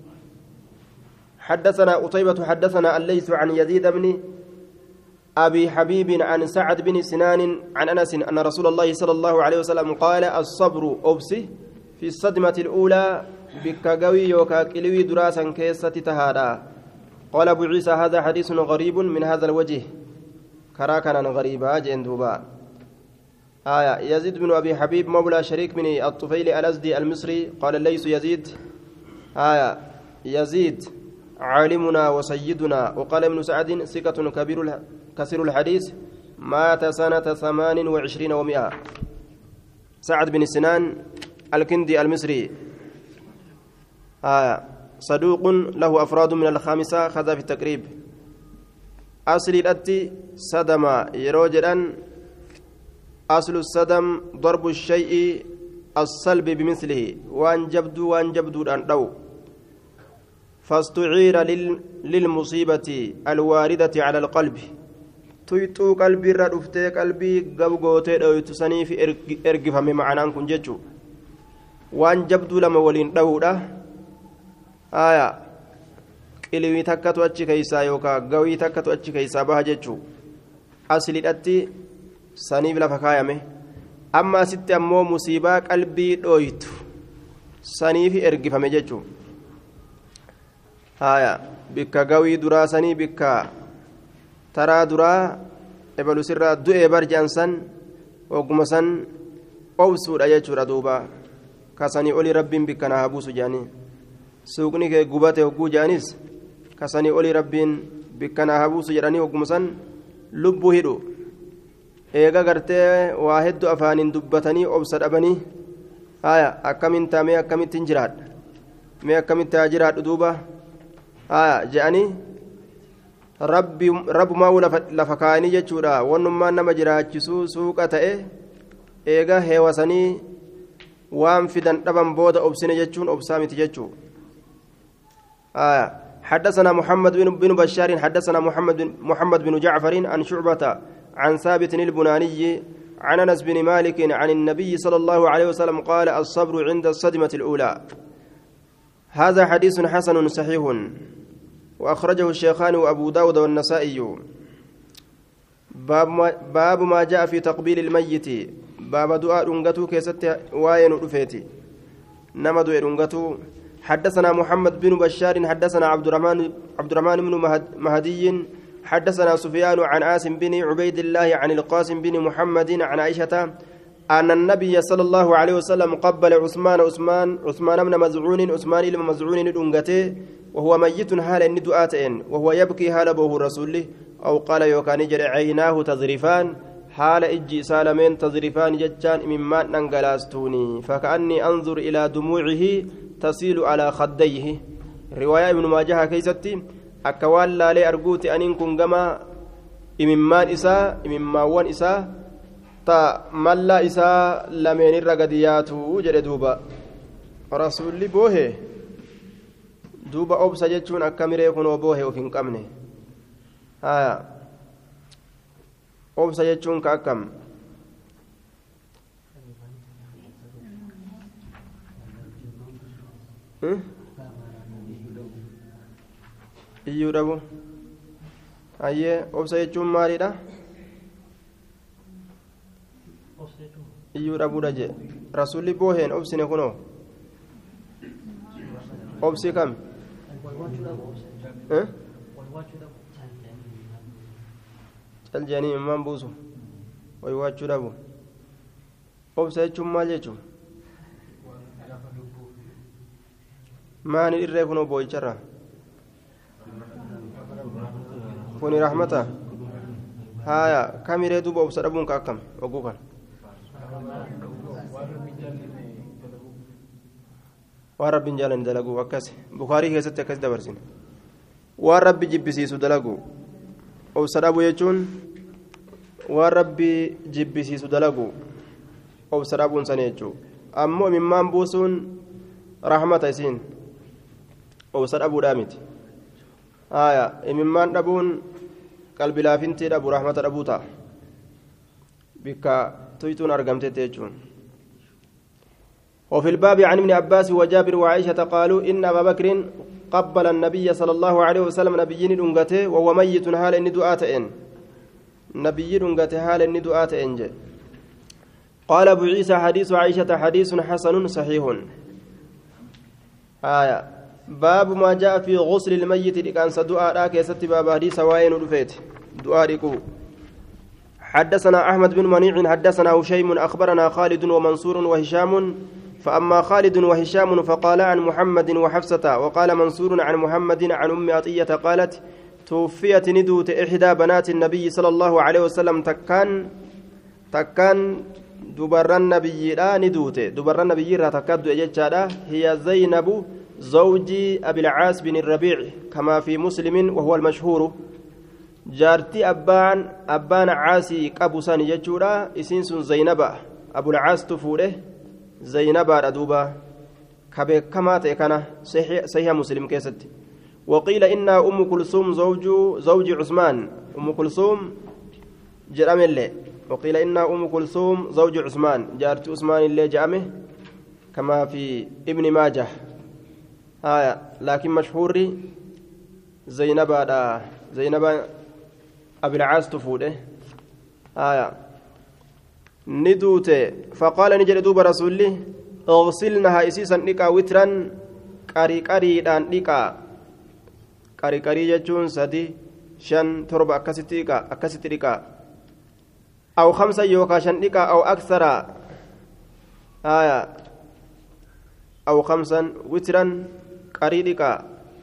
حدثنا قتيبة حدثنا الليث عن يزيد بن أبي حبيب عن سعد بن سنان عن أنس أن رسول الله صلى الله عليه وسلم قال الصبر أبسي في الصدمة الأولى بك قوي يوكا قلوي دراسا كيسة تهادا قال أبو عيسى هذا حديث غريب من هذا الوجه كراكنا غريبا جندوبا آية يزيد بن أبي حبيب مولى شريك من الطفيل الأزدي المصري قال ليس يزيد آية يزيد عالمنا وسيدنا وقال ابن سعد ثقة كبير كثير الحديث مات سنة ثمان وعشرين ومئة سعد بن سنان الكندي المصري آية صدوق له أفراد من الخامسة خذا في التقريب أصل الأتي صدم يروجرا أصل الصدم ضرب الشيء الصلب بمثله وأن جبدو وأن جبدو أن دو فاستعير لل للمصيبة الواردة على القلب tuyxuu qalbii irra dhuftee qalbii gabgootee dhoytu sanii fi ergifame ma'anaan kun jechuun waan jabduu lama waliin dha'uudha aayaa qilii takkatu achi keessaa yookaan gawii takkatu achi keessaa baha jechuun asliidhatti saniif lafa kaayame amma asitti ammoo musiibaa qalbii dhoytu saniif ergifame jechuun aayaa bikka gawii duraa sanii bikka. taraa duraa ebalu sirraa du'ee barjaan oguma san obsuudha jechuudha duuba kasanii olii rabbiin bikka na habuusu jedhanii suuqni kee gubate hogguu jedhanis kasanii olii rabbiin bikka na habuusu jedhanii oguma san lubbuu hidhu eega gartee waa hedduu afaaniin dubbatanii obsa dhabanii haya akkamiin taamee akkamittiin jiraadha mee akkamitti haa jiraadhu duuba haya jedhanii rabbi rabbumaa lafa kaanii jechuudha wannummaan nama jiraachisuu suuqa ta'e eega heewasanii waan fidan dhaban booda obsine jechuun obsaa miti jechuu حدثنا محمد بن بن بشار حدثنا محمد بن محمد بن جعفر عن شعبة عن ثابت البناني عن انس بن مالك عن النبي صلى الله عليه وسلم قال الصبر عند الصدمة الأولى هذا حديث حسن صحيح وأخرجه الشيخان وأبو داود والنسائي باب ما, باب ما جاء في تقبيل الميت باب دعاء رنغتو كيست واين رفيتي نما دعاء رنغتو حدثنا محمد بن بشار حدثنا عبد الرحمن عبد الرحمن بن مهدي حدثنا سفيان عن عاصم بن عبيد الله عن القاسم بن محمد عن عائشة أن النبي صلى الله عليه وسلم قبل عثمان عثمان عثمان بن مزعون عثمان بن مزعون ندونغته وهو ميت حال الندؤاتين وهو يبكي حال بوه رسوله أو قال يوكان جري عيناه تذرفان حال إجي سالمين تذرفان ججان مما ننقلاستوني فكأني أنظر إلى دموعه تصيل على خديه رواية ابن ماجه كيستي أكوال لا لي أرجوت أن إن كن جما إممان إساء إممان إساء تا ملا إساء لمن الرقديات وجد دوبا رسول بوه دوبا أوبس جتون أكمل يكون بوه وفين كمنه ها أوبس جتون كأكم iyyuu dhabu hayyee obsa jechuun maalidha iyyuu dhabuudha jee rasuulli booheen obsine kunoo obsi kam cal jeanii immaan buusu waywaachuu dhabu obsa jechuun maal jechuun maani irree kunoo boo'icharra kuni rahmata haya kamiree duuba obsa dhabuun ka akkam oguu kan waan rabbiin jaalan dalaguu akkas bukaarii keessatti akkas dabarsine waan rabbi jibbisiisu dalaguu obsa dhabuu jechuun waan rabbi jibbisiisu dalaguu obsa dhabuun sana jechuu ammoo imimmaan buusuun rahmata isiin obsa dhabuudhaa miti haya imimmaan dhabuun qalbi laafintii dhabu rahmata dhabuu ta'a bikka tuytuun argamtetti jechuun وفي الباب عن ابن عباس وجابر وعائشة قالوا إن أبا بكر قبل النبي صلى الله عليه وسلم نبيين دنغته وهو ميت حال إن دعاتين نبي دنغته حال إن دعاتين قال أبو عيسى حديث عائشة حديث حسن صحيح آية باب ما جاء في غسل الميت كان سدعاء راك يست باب حديث وين رفيت دعاء حدثنا أحمد بن منيع حدثنا هشيم أخبرنا خالد ومنصور وهشام فأما خالد وهشام فقال عن محمد وحفصة وقال منصور عن محمد عن أم عطية قالت توفيت ندوت إحدى بنات النبي صلى الله عليه وسلم تكان تكان دبر النبي لا ندوت دبر النبي را تكاد أجتشادا هي زينب زوج أبي العاص بن الربيع كما في مسلم وهو المشهور جارتي أبان أبان عاسي كابوسان يجورا إسنس زينب أبو العاص تفوله زينب ردوبا كبه كما تكنا صحيح, صحيح مسلم كيست وقيل إن أم كلثوم زوج زوج عثمان أم كلثوم جرام الله وقيل إن أم كلثوم زوج عثمان جارتي عثمان اللي جامه كما في ابن ماجه آية لكن مشهور زينب زينب أبي العاص تفوده آية ندوت فقال نجد دوب رسولي اغسلنها إسيسا نكا وترا قري قري دان نكا قري قري جتون سدي شن تربع أكستيكا أكستيكا أو خمسة يوكا شن نكا أو أكثر آية أو خمسا وترا قري نكا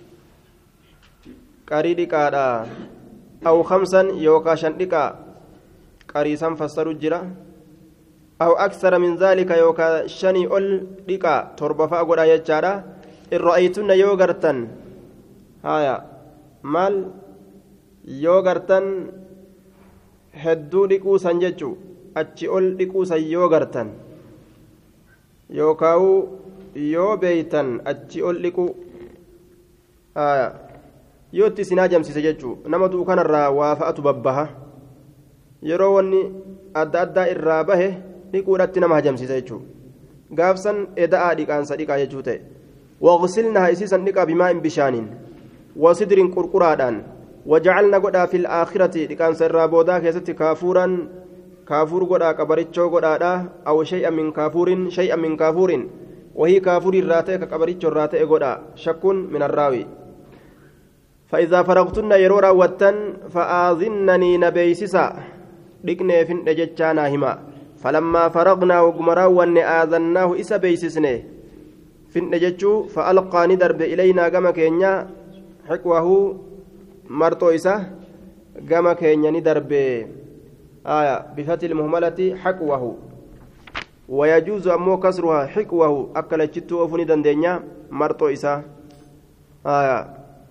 قري نكا أو خمسا يوكا شن نكا قريسا فسروا الجرا أو أكثر من ذلك يوكا شني أول لكا تربفا قد يجارا إن رأيتن يوغرتن هايا مال يوغرتن هدو لكو سنججو أتشي أول لكو سيوغرتن يوكاو يو بيتن أتشي أول لكو هايا يوتي سناجم سيسججو نمدو كان الرا وافأت ببها يروني أدى أدى الرابه dhiquudhatti nama hajamsiisa jechuudha gaafsan eda'aa dhiqaansa dhiqaa jechuu ta'e waqsilnaha isiisan dhiqaa bimaa'in bishaaniin wasidrin qurquraadhaan wajacalna godhaa fil aakhirati dhiqaansa irraa boodaa keessatti kaafuuran kaafuur godhaa qabarichoo godhaadha aw shay'an min kaafuurin shay'an min kaafuurin wahii kaafurii irraa ta'e ka qabarichoo irraa ta'e godhaa shakkuun min arraawi فإذا فرغتن يرورا وتن فآذنني نبيسسا dhiqnee fin dhejechaa naa hima فلما فرغنا وقمرا وان آذناه إسا بيسسنه فين جتشو فألقى ندرب إلينا كما كينيا حكوه مرتو إسا كما كينيا ندرب آية بفتح المهملة حكوه ويجوز أمو كسرها حكوه أكل جتو أفني دندنيا مرتو إسا آية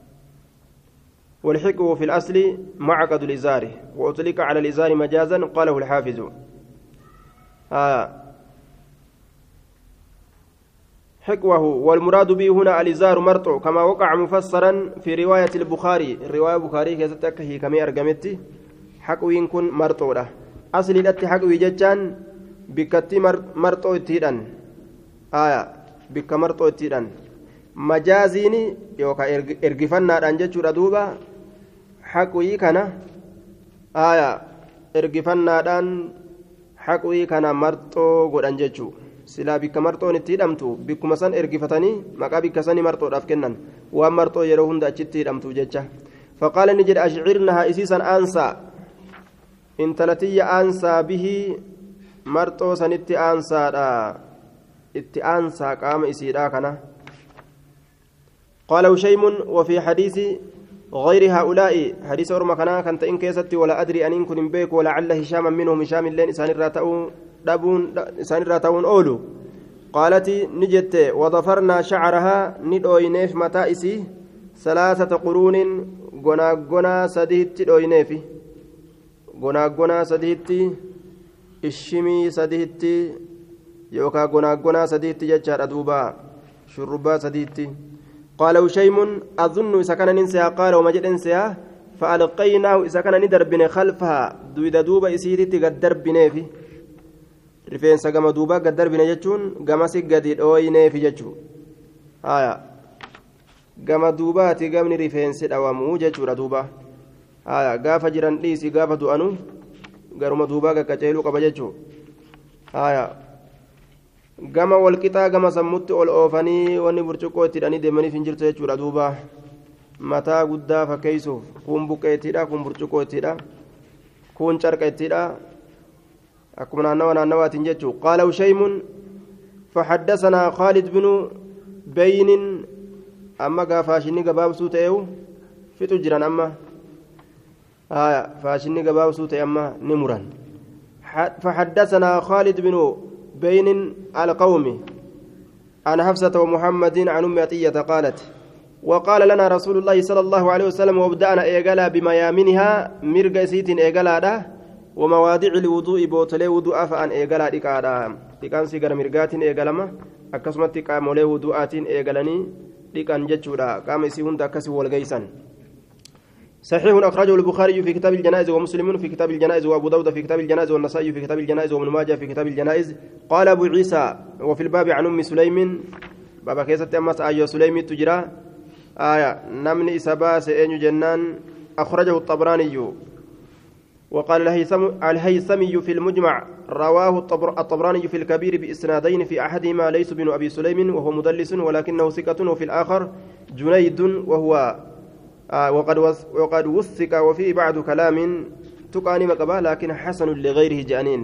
والحكو في الأصل معقد الإزار وأطلق على الإزار مجازا قاله الحافظ آه. حكوه والمراد به هنا الإزار مرطع كما وقع مفسرا في رواية البخاري الرواية البخاري كذلك هي كما أرقمت حكوين كن مرطع أصل الأتي حكوي ججان بكتي مرطع تيران آية بك مرطع تيران مجازيني يوكا إرقفنا رانجتشو ردوبا حكوي كان آية إرقفنا ران حقوي كان مرتو غدان جچو سلا بك مرتو نتي دمتو بكما سن ارغفتني مقا بك سن مرتو دافكنن و مرتو يرو هند اچتي دمتو جچا فقال نجد اشعرنها اسيسا انسا ان تلتي انسا به مرتو سنتي انسا دا اتي انسا قام اسيدا كنا قال وشيم وفي حديث غير هؤلاء حديث أرمى كان كنت إن كيستي ولا أدري أن يكون بيك ولعل هشاما منهم هشام اللين إسان الراتون دابون إسان الراتون أولو قالت نجت وضفرنا شعرها ندوينيف متائسي ثلاثة قرون غنا غنا سديت دوينيفي غنا غنا سديت الشمي سديت يوكا غنا غنا سديت ججار أدوبا شربا سديت قال وشيم أظن إذا كان ننسى قال وما جد ننسى فألقيناه إذا كان ندربنا خلفها دويد دوبا إسيتي قد دربنا في رفين سقم دوبا قد دربنا جتشون قم سقدي أويني في جتشو آية قم دوباتي قمني رفين سد أوامو جتشو دوبا آية قاف جران ليسي قاف دوانو قرم دوبا كجيلو قب جتشو آية gama walqixaa gama sammutti ol oofanii wanni burcuqqoo itti hidhanii deemaniif hin jirtu jechuudha duuba mataa guddaa fakkeessuuf kun buqqee ittiidha kun burcuqqoo ittiidha kun carqa ittiidha akkuma naannawa naannawaatiin jechuu qaala ushaymun faxaddasanaa khaalid binu beynin amma gaa faashinni gabaabsuu ta'eewu fixu jiran amma haya faashinni gabaabsuu ta'e amma ni muran faxaddasanaa khaalid binu بين القوم عن حفصة ومحمد عن أم عطية قالت وقال لنا رسول الله صلى الله عليه وسلم وابدأنا إيقالا بميامنها مرقى سيت إيقالا ومواضع الوضوء بوتلي وضوء فأن إيقالا إيقالا إيقان سيقر مرقات إيقالا ما أكسمت قامولي وضوءات إيقالاني إيقان جتشورا قام يسيهن داكسي والغيسان صحيح أخرجه البخاري في كتاب الجنائز ومسلم في كتاب الجنائز وأبو داود في كتاب الجنائز والنسائي في كتاب الجنائز وابن ماجه في كتاب الجنائز قال أبو عيسى وفي الباب عن أم سليم بابا كيسة أمس أيها سليم تجرى آية نمني إسابا سئين جنان أخرجه الطبراني وقال الهيثمي في المجمع رواه الطبراني في الكبير بإسنادين في أحدهما ليس بن أبي سليم وهو مدلس ولكنه ثقة وفي الآخر جنيد وهو آه وقد وقد وثق وفيه بعض كلام تقاني مقبا لكن حسن لغيره جانين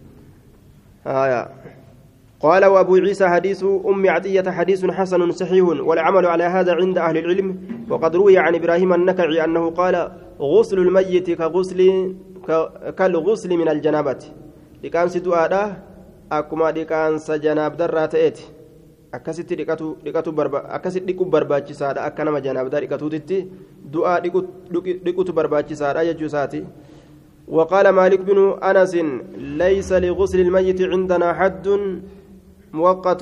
آية قال وأبو عيسى حديث أم عطية حديث حسن صحيح والعمل على هذا عند أهل العلم وقد روي عن إبراهيم النكعي أنه قال غسل الميت كغسل كالغسل من الجنابة لكان سدوا أكما لكان سجناب درات akkasitti dhiqatu dhiqatu barba akkasitti dhiqu barbaachisaadha akka nama janaabdaa dhiqatuutitti du'aa dhiqutu barbaachisaadha jechuu isaati وقال مالك بن أنس ليس لغسل الميت عندنا حد مؤقت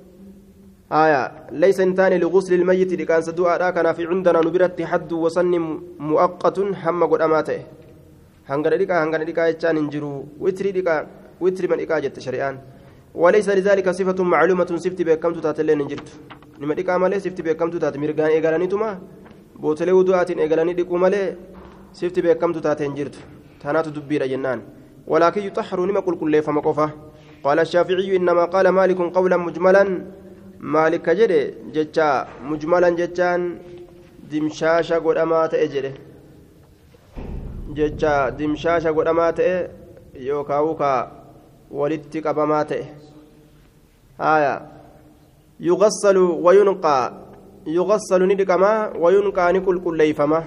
آية ليس انتان لغسل الميت لكان سدوا كان في عندنا نبرت حد وصن مؤقت هم قد أماته هنغر ديكا هنغر ديكا يتشان انجرو وتري ديكا وتري من إكا جت شريان وليس لذلك صفة معلومة سفت بكمت تاتلين انجرت لما ديكا مالي سفت بكمت تات مرغان إيغالاني تما بوتلي ودوات إيغالاني ديكو مالي سفت بكمت تات انجرت تانات دبير جنان ولكن يطهر نما قل كل فما قفه قال الشافعي إنما قال مالك قولا مجملا مالك جدي جتا مجملا جتان دمشاشا قد أمات أجده جتا دمشاشا قد أمات يوكاوكا ولتك أبماته آية يغسل وينقى يغسل ندكما وينقى نكل كل ليفما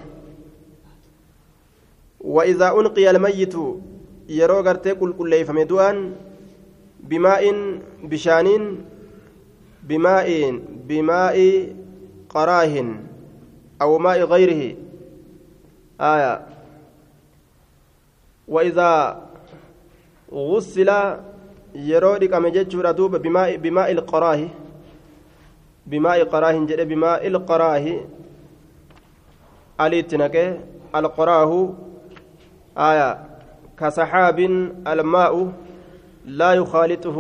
وإذا أنقي الميت يرو غرتي كل كل ليفما دوان بماء بشان بماء بماء قراه أو ماء غيره آية وإذا غسل يرودك أمجد دوب بماء بماء القراه بماء قراه جد بماء القراه أليتنك القراه آية كسحاب الماء لا يخالطه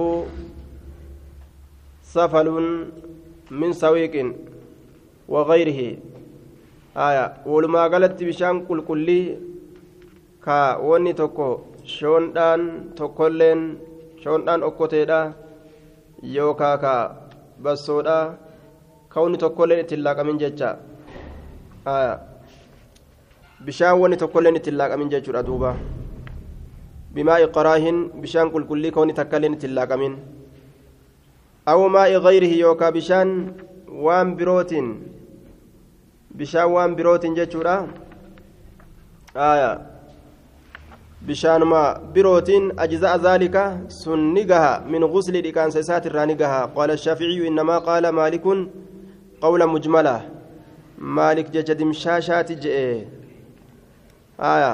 سفل من سويق وغيره آية ولما قالت بشان كل كلي ka wanni tokko shoondhaan tokkolleen shoondhaan okkoteedha yookaa ka bassoodha ka wanni tokkolleen ittiin laaqamin jecha bishaan wanni tokkolleen ittiin laaqamin jechuudha duuba bimaa'i qaraahin bishaan qulqullii ka wanni takkailleen ittiin laaqamin aw maa'i gayrihi yookaa bishaan waan birootiin bishaan waan birootiin jechuudha aayaa bishaanuma birootiin ajza'a zaalika sun ni gaha min gusli dhiqaansa isaati irraa ni gaha qaala shaaficiyu innamaa qaala maalikun qawla mujmala maalik jecha dimshaashaati je'e aya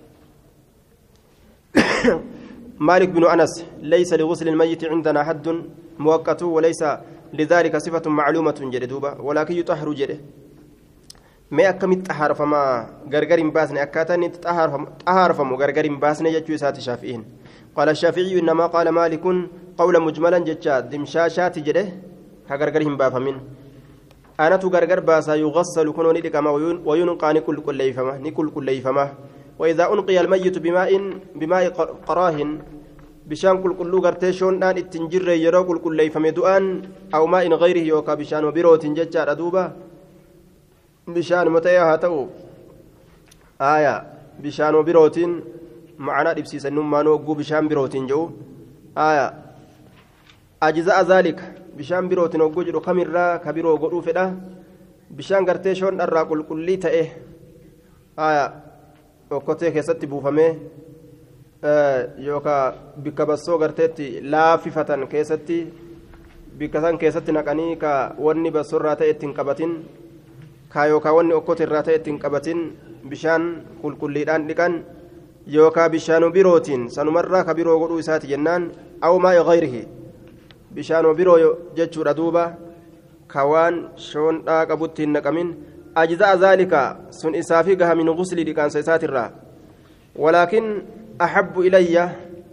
مالك بن أنس ليس لغسل الميت عندنا حد مؤقت وليس لذلك صفة معلومة جدوبة ولكن يطهر جده ما أكمل طهار فما غرغر باسن أكاتني طهار طهار فما غرغر باسن يجوا سات الشافعيين قال الشافعي إنما قال مالك قول مجملا جتا دمشاشات جده كغرغرهم بافمين أنا تو غرغر باسا يغسل كنوني كما وينقى نكل كل ليفما نكل كل ليفما وإذا أنقي الميت بماء بماء قراه بشان كل كل غرتشون أن التنجر يرى كل كل ليفما دؤان أو ماء غيره يوكا بشان وبروت جتا ردوبة bishaan mata'ee haa ta'u aayaa bishaanoo birootiin ma'anaa dhibsiisannummaan hogguu bishaan birootiin jedhu aayaa ajza'a zaalika bishaan birootiin hogguu jedhu kamirraa ka biroo godhuu fedha bishaan gartee shoondharraa qulqullii ta'e aayaa okkotee keessatti buufamee yookaan bikka bassoo garteetti laaffifatan keessatti bikka san keessatti naqanii ka wanni bassoorraa ta'e ittiin qabatin ka yookaan wanni okkote irraa ta'e ittiin qabatin bishaan qulqulliidhaan dhiqan yookaan bishaanuu birootiin sanumarraa ka biroo godhuu isaati jennaan awmaa gayrihi bishaanuu biroo jechuudha duuba ka waan shoondhaa qabutti hin naqamin ajza'a zaalika sun isaafi gaha min gusli dhiqaansa isaatirraa walaakin ahabbu ilayya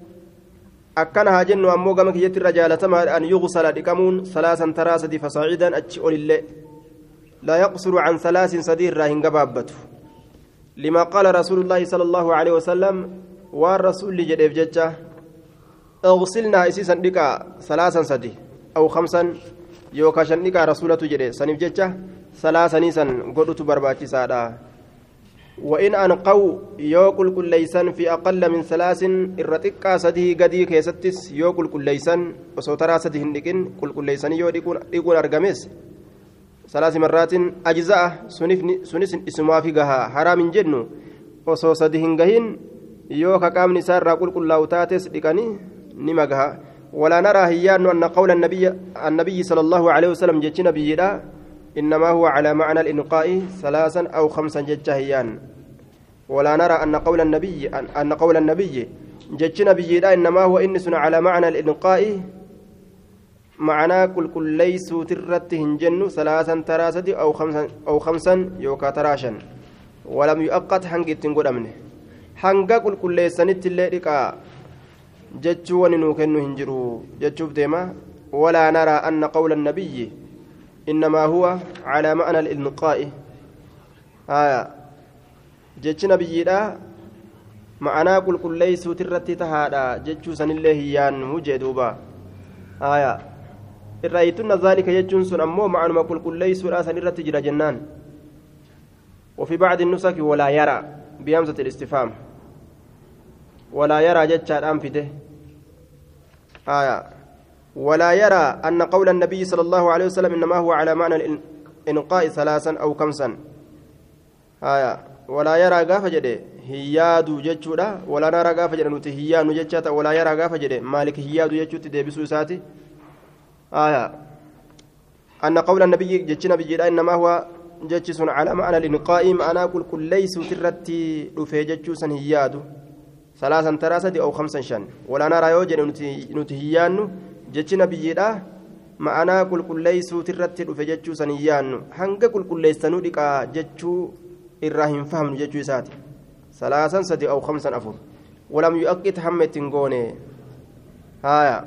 akkana haa jennu ammoo gama kiyyatti irra jaalatamaa an yugsala dhiqamuun salaasan taraa sadi fasaacidan achi olillee لا يقصر عن ثلاث صدير راهن قبابته لما قال رسول الله صلى الله عليه وسلم والرسول لجدف ججة اغسلنا اسيسا لك ثلاثا صدي أو خمسا يوكاشا لك رسولة جدف سنف ججة ثلاثا نيسا قدت برباتي سادا وإن أنقوا يوكل كل ليسا في أقل من ثلاث الرتقى صدي قدي كيستس يوكل كل ليسا وصوترا صدي هندكين كل كل ليسا يكون أرقميس ثلاث مرات أجزاء سنس اسمها في جها حرام جنو وصوص دهنجهن يوكا كام نسار راقول كل لاوتاتس لكني نمجها ولا نرى هيان أن قول النبي النبي صلى الله عليه وسلم جت نبي لا إنما هو على معنى الإنقاء ثلاثا أو خمسا جت هيان ولا نرى أن قول النبي أن قول النبي جت نبي لا إنما هو إنس على معنى الإنقاء معناه كل كل ليسوا ترتهن جنو ثلاثا تراسدي أو خمسا أو خمسا يوكا تراشا ولم يؤقت حنق تنقل منه حنق كل كل ليسنت الليلك جتشو وننوكنو هنجرو جتشو ديما ولا نرى أن قول النبي إنما هو على معنى الإلقاء آية جتش نبي لا معناه كل كل ليسوا ترتتها جتشو سن الله يان مجدوبا آية الرأيتن ذلك يجون سن أمو معلومة كل كل ليس ولا سنرة تجرى جنان وفي بعض النسك ولا يرى بهمزة الاستفهام ولا يرى جتشا الأنفده آية ولا يرى أن قول النبي صلى الله عليه وسلم إنما هو على معنى الإنقاء ثلاثا أو خمسا آية ولا يرى غاف جده هيادو جچودا ولا نرى غاف جده نوتي هيانو جچاتا ولا يرى غاف جده مالك هيادو جچوتي ديبسو ساتي آية أن قول النبي جچنا بجدا إنما هو جچسون على معنى الإنقاء أنا أقول كل ليس ترتي دفه جچوسن هيادو ثلاثا تراسة أو خمسا شن ولا نرى يوجد نوتي هيانو جچنا بجدا ما أنا أقول كل ليس ترتي دفه جچوسن هيانو هنگ كل كل ليسنو ديكا جچو الراهن فهم جچو ساتي ثلاثا سدي أو خمسا أفر ولم يؤكد همة غوني هايا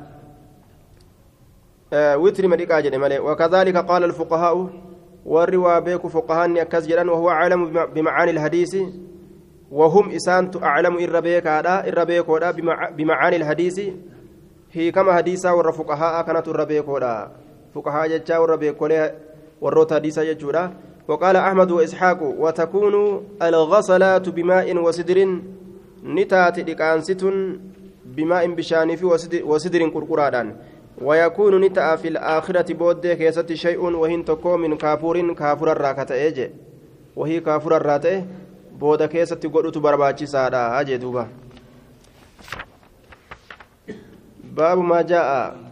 آه وتر مديكا جدي مالي وكذلك قال الفقهاء والروا بيك فقهاء أكاس جلان وهو أعلم بمعاني الحديث وهم إسانت أعلم إربيك هذا إربيك هذا بمعاني الحديث هي كما حديثا ور فقهاء كانت الربيك هذا فقهاء جتا والربيك هذا والروت حديثا جتا وقال أحمد وإسحاق وتكون الغسلات بماء وسدر نتات لكانست بماء بشانف وسدر قرقرادان ويكون نتا في الآخرة بود كيست شيء وهن تكو من كافور كافور الراكة إيجي وهي كافور الراته بود كيست قلت برباتي سادا أجي دوبا باب ما جاء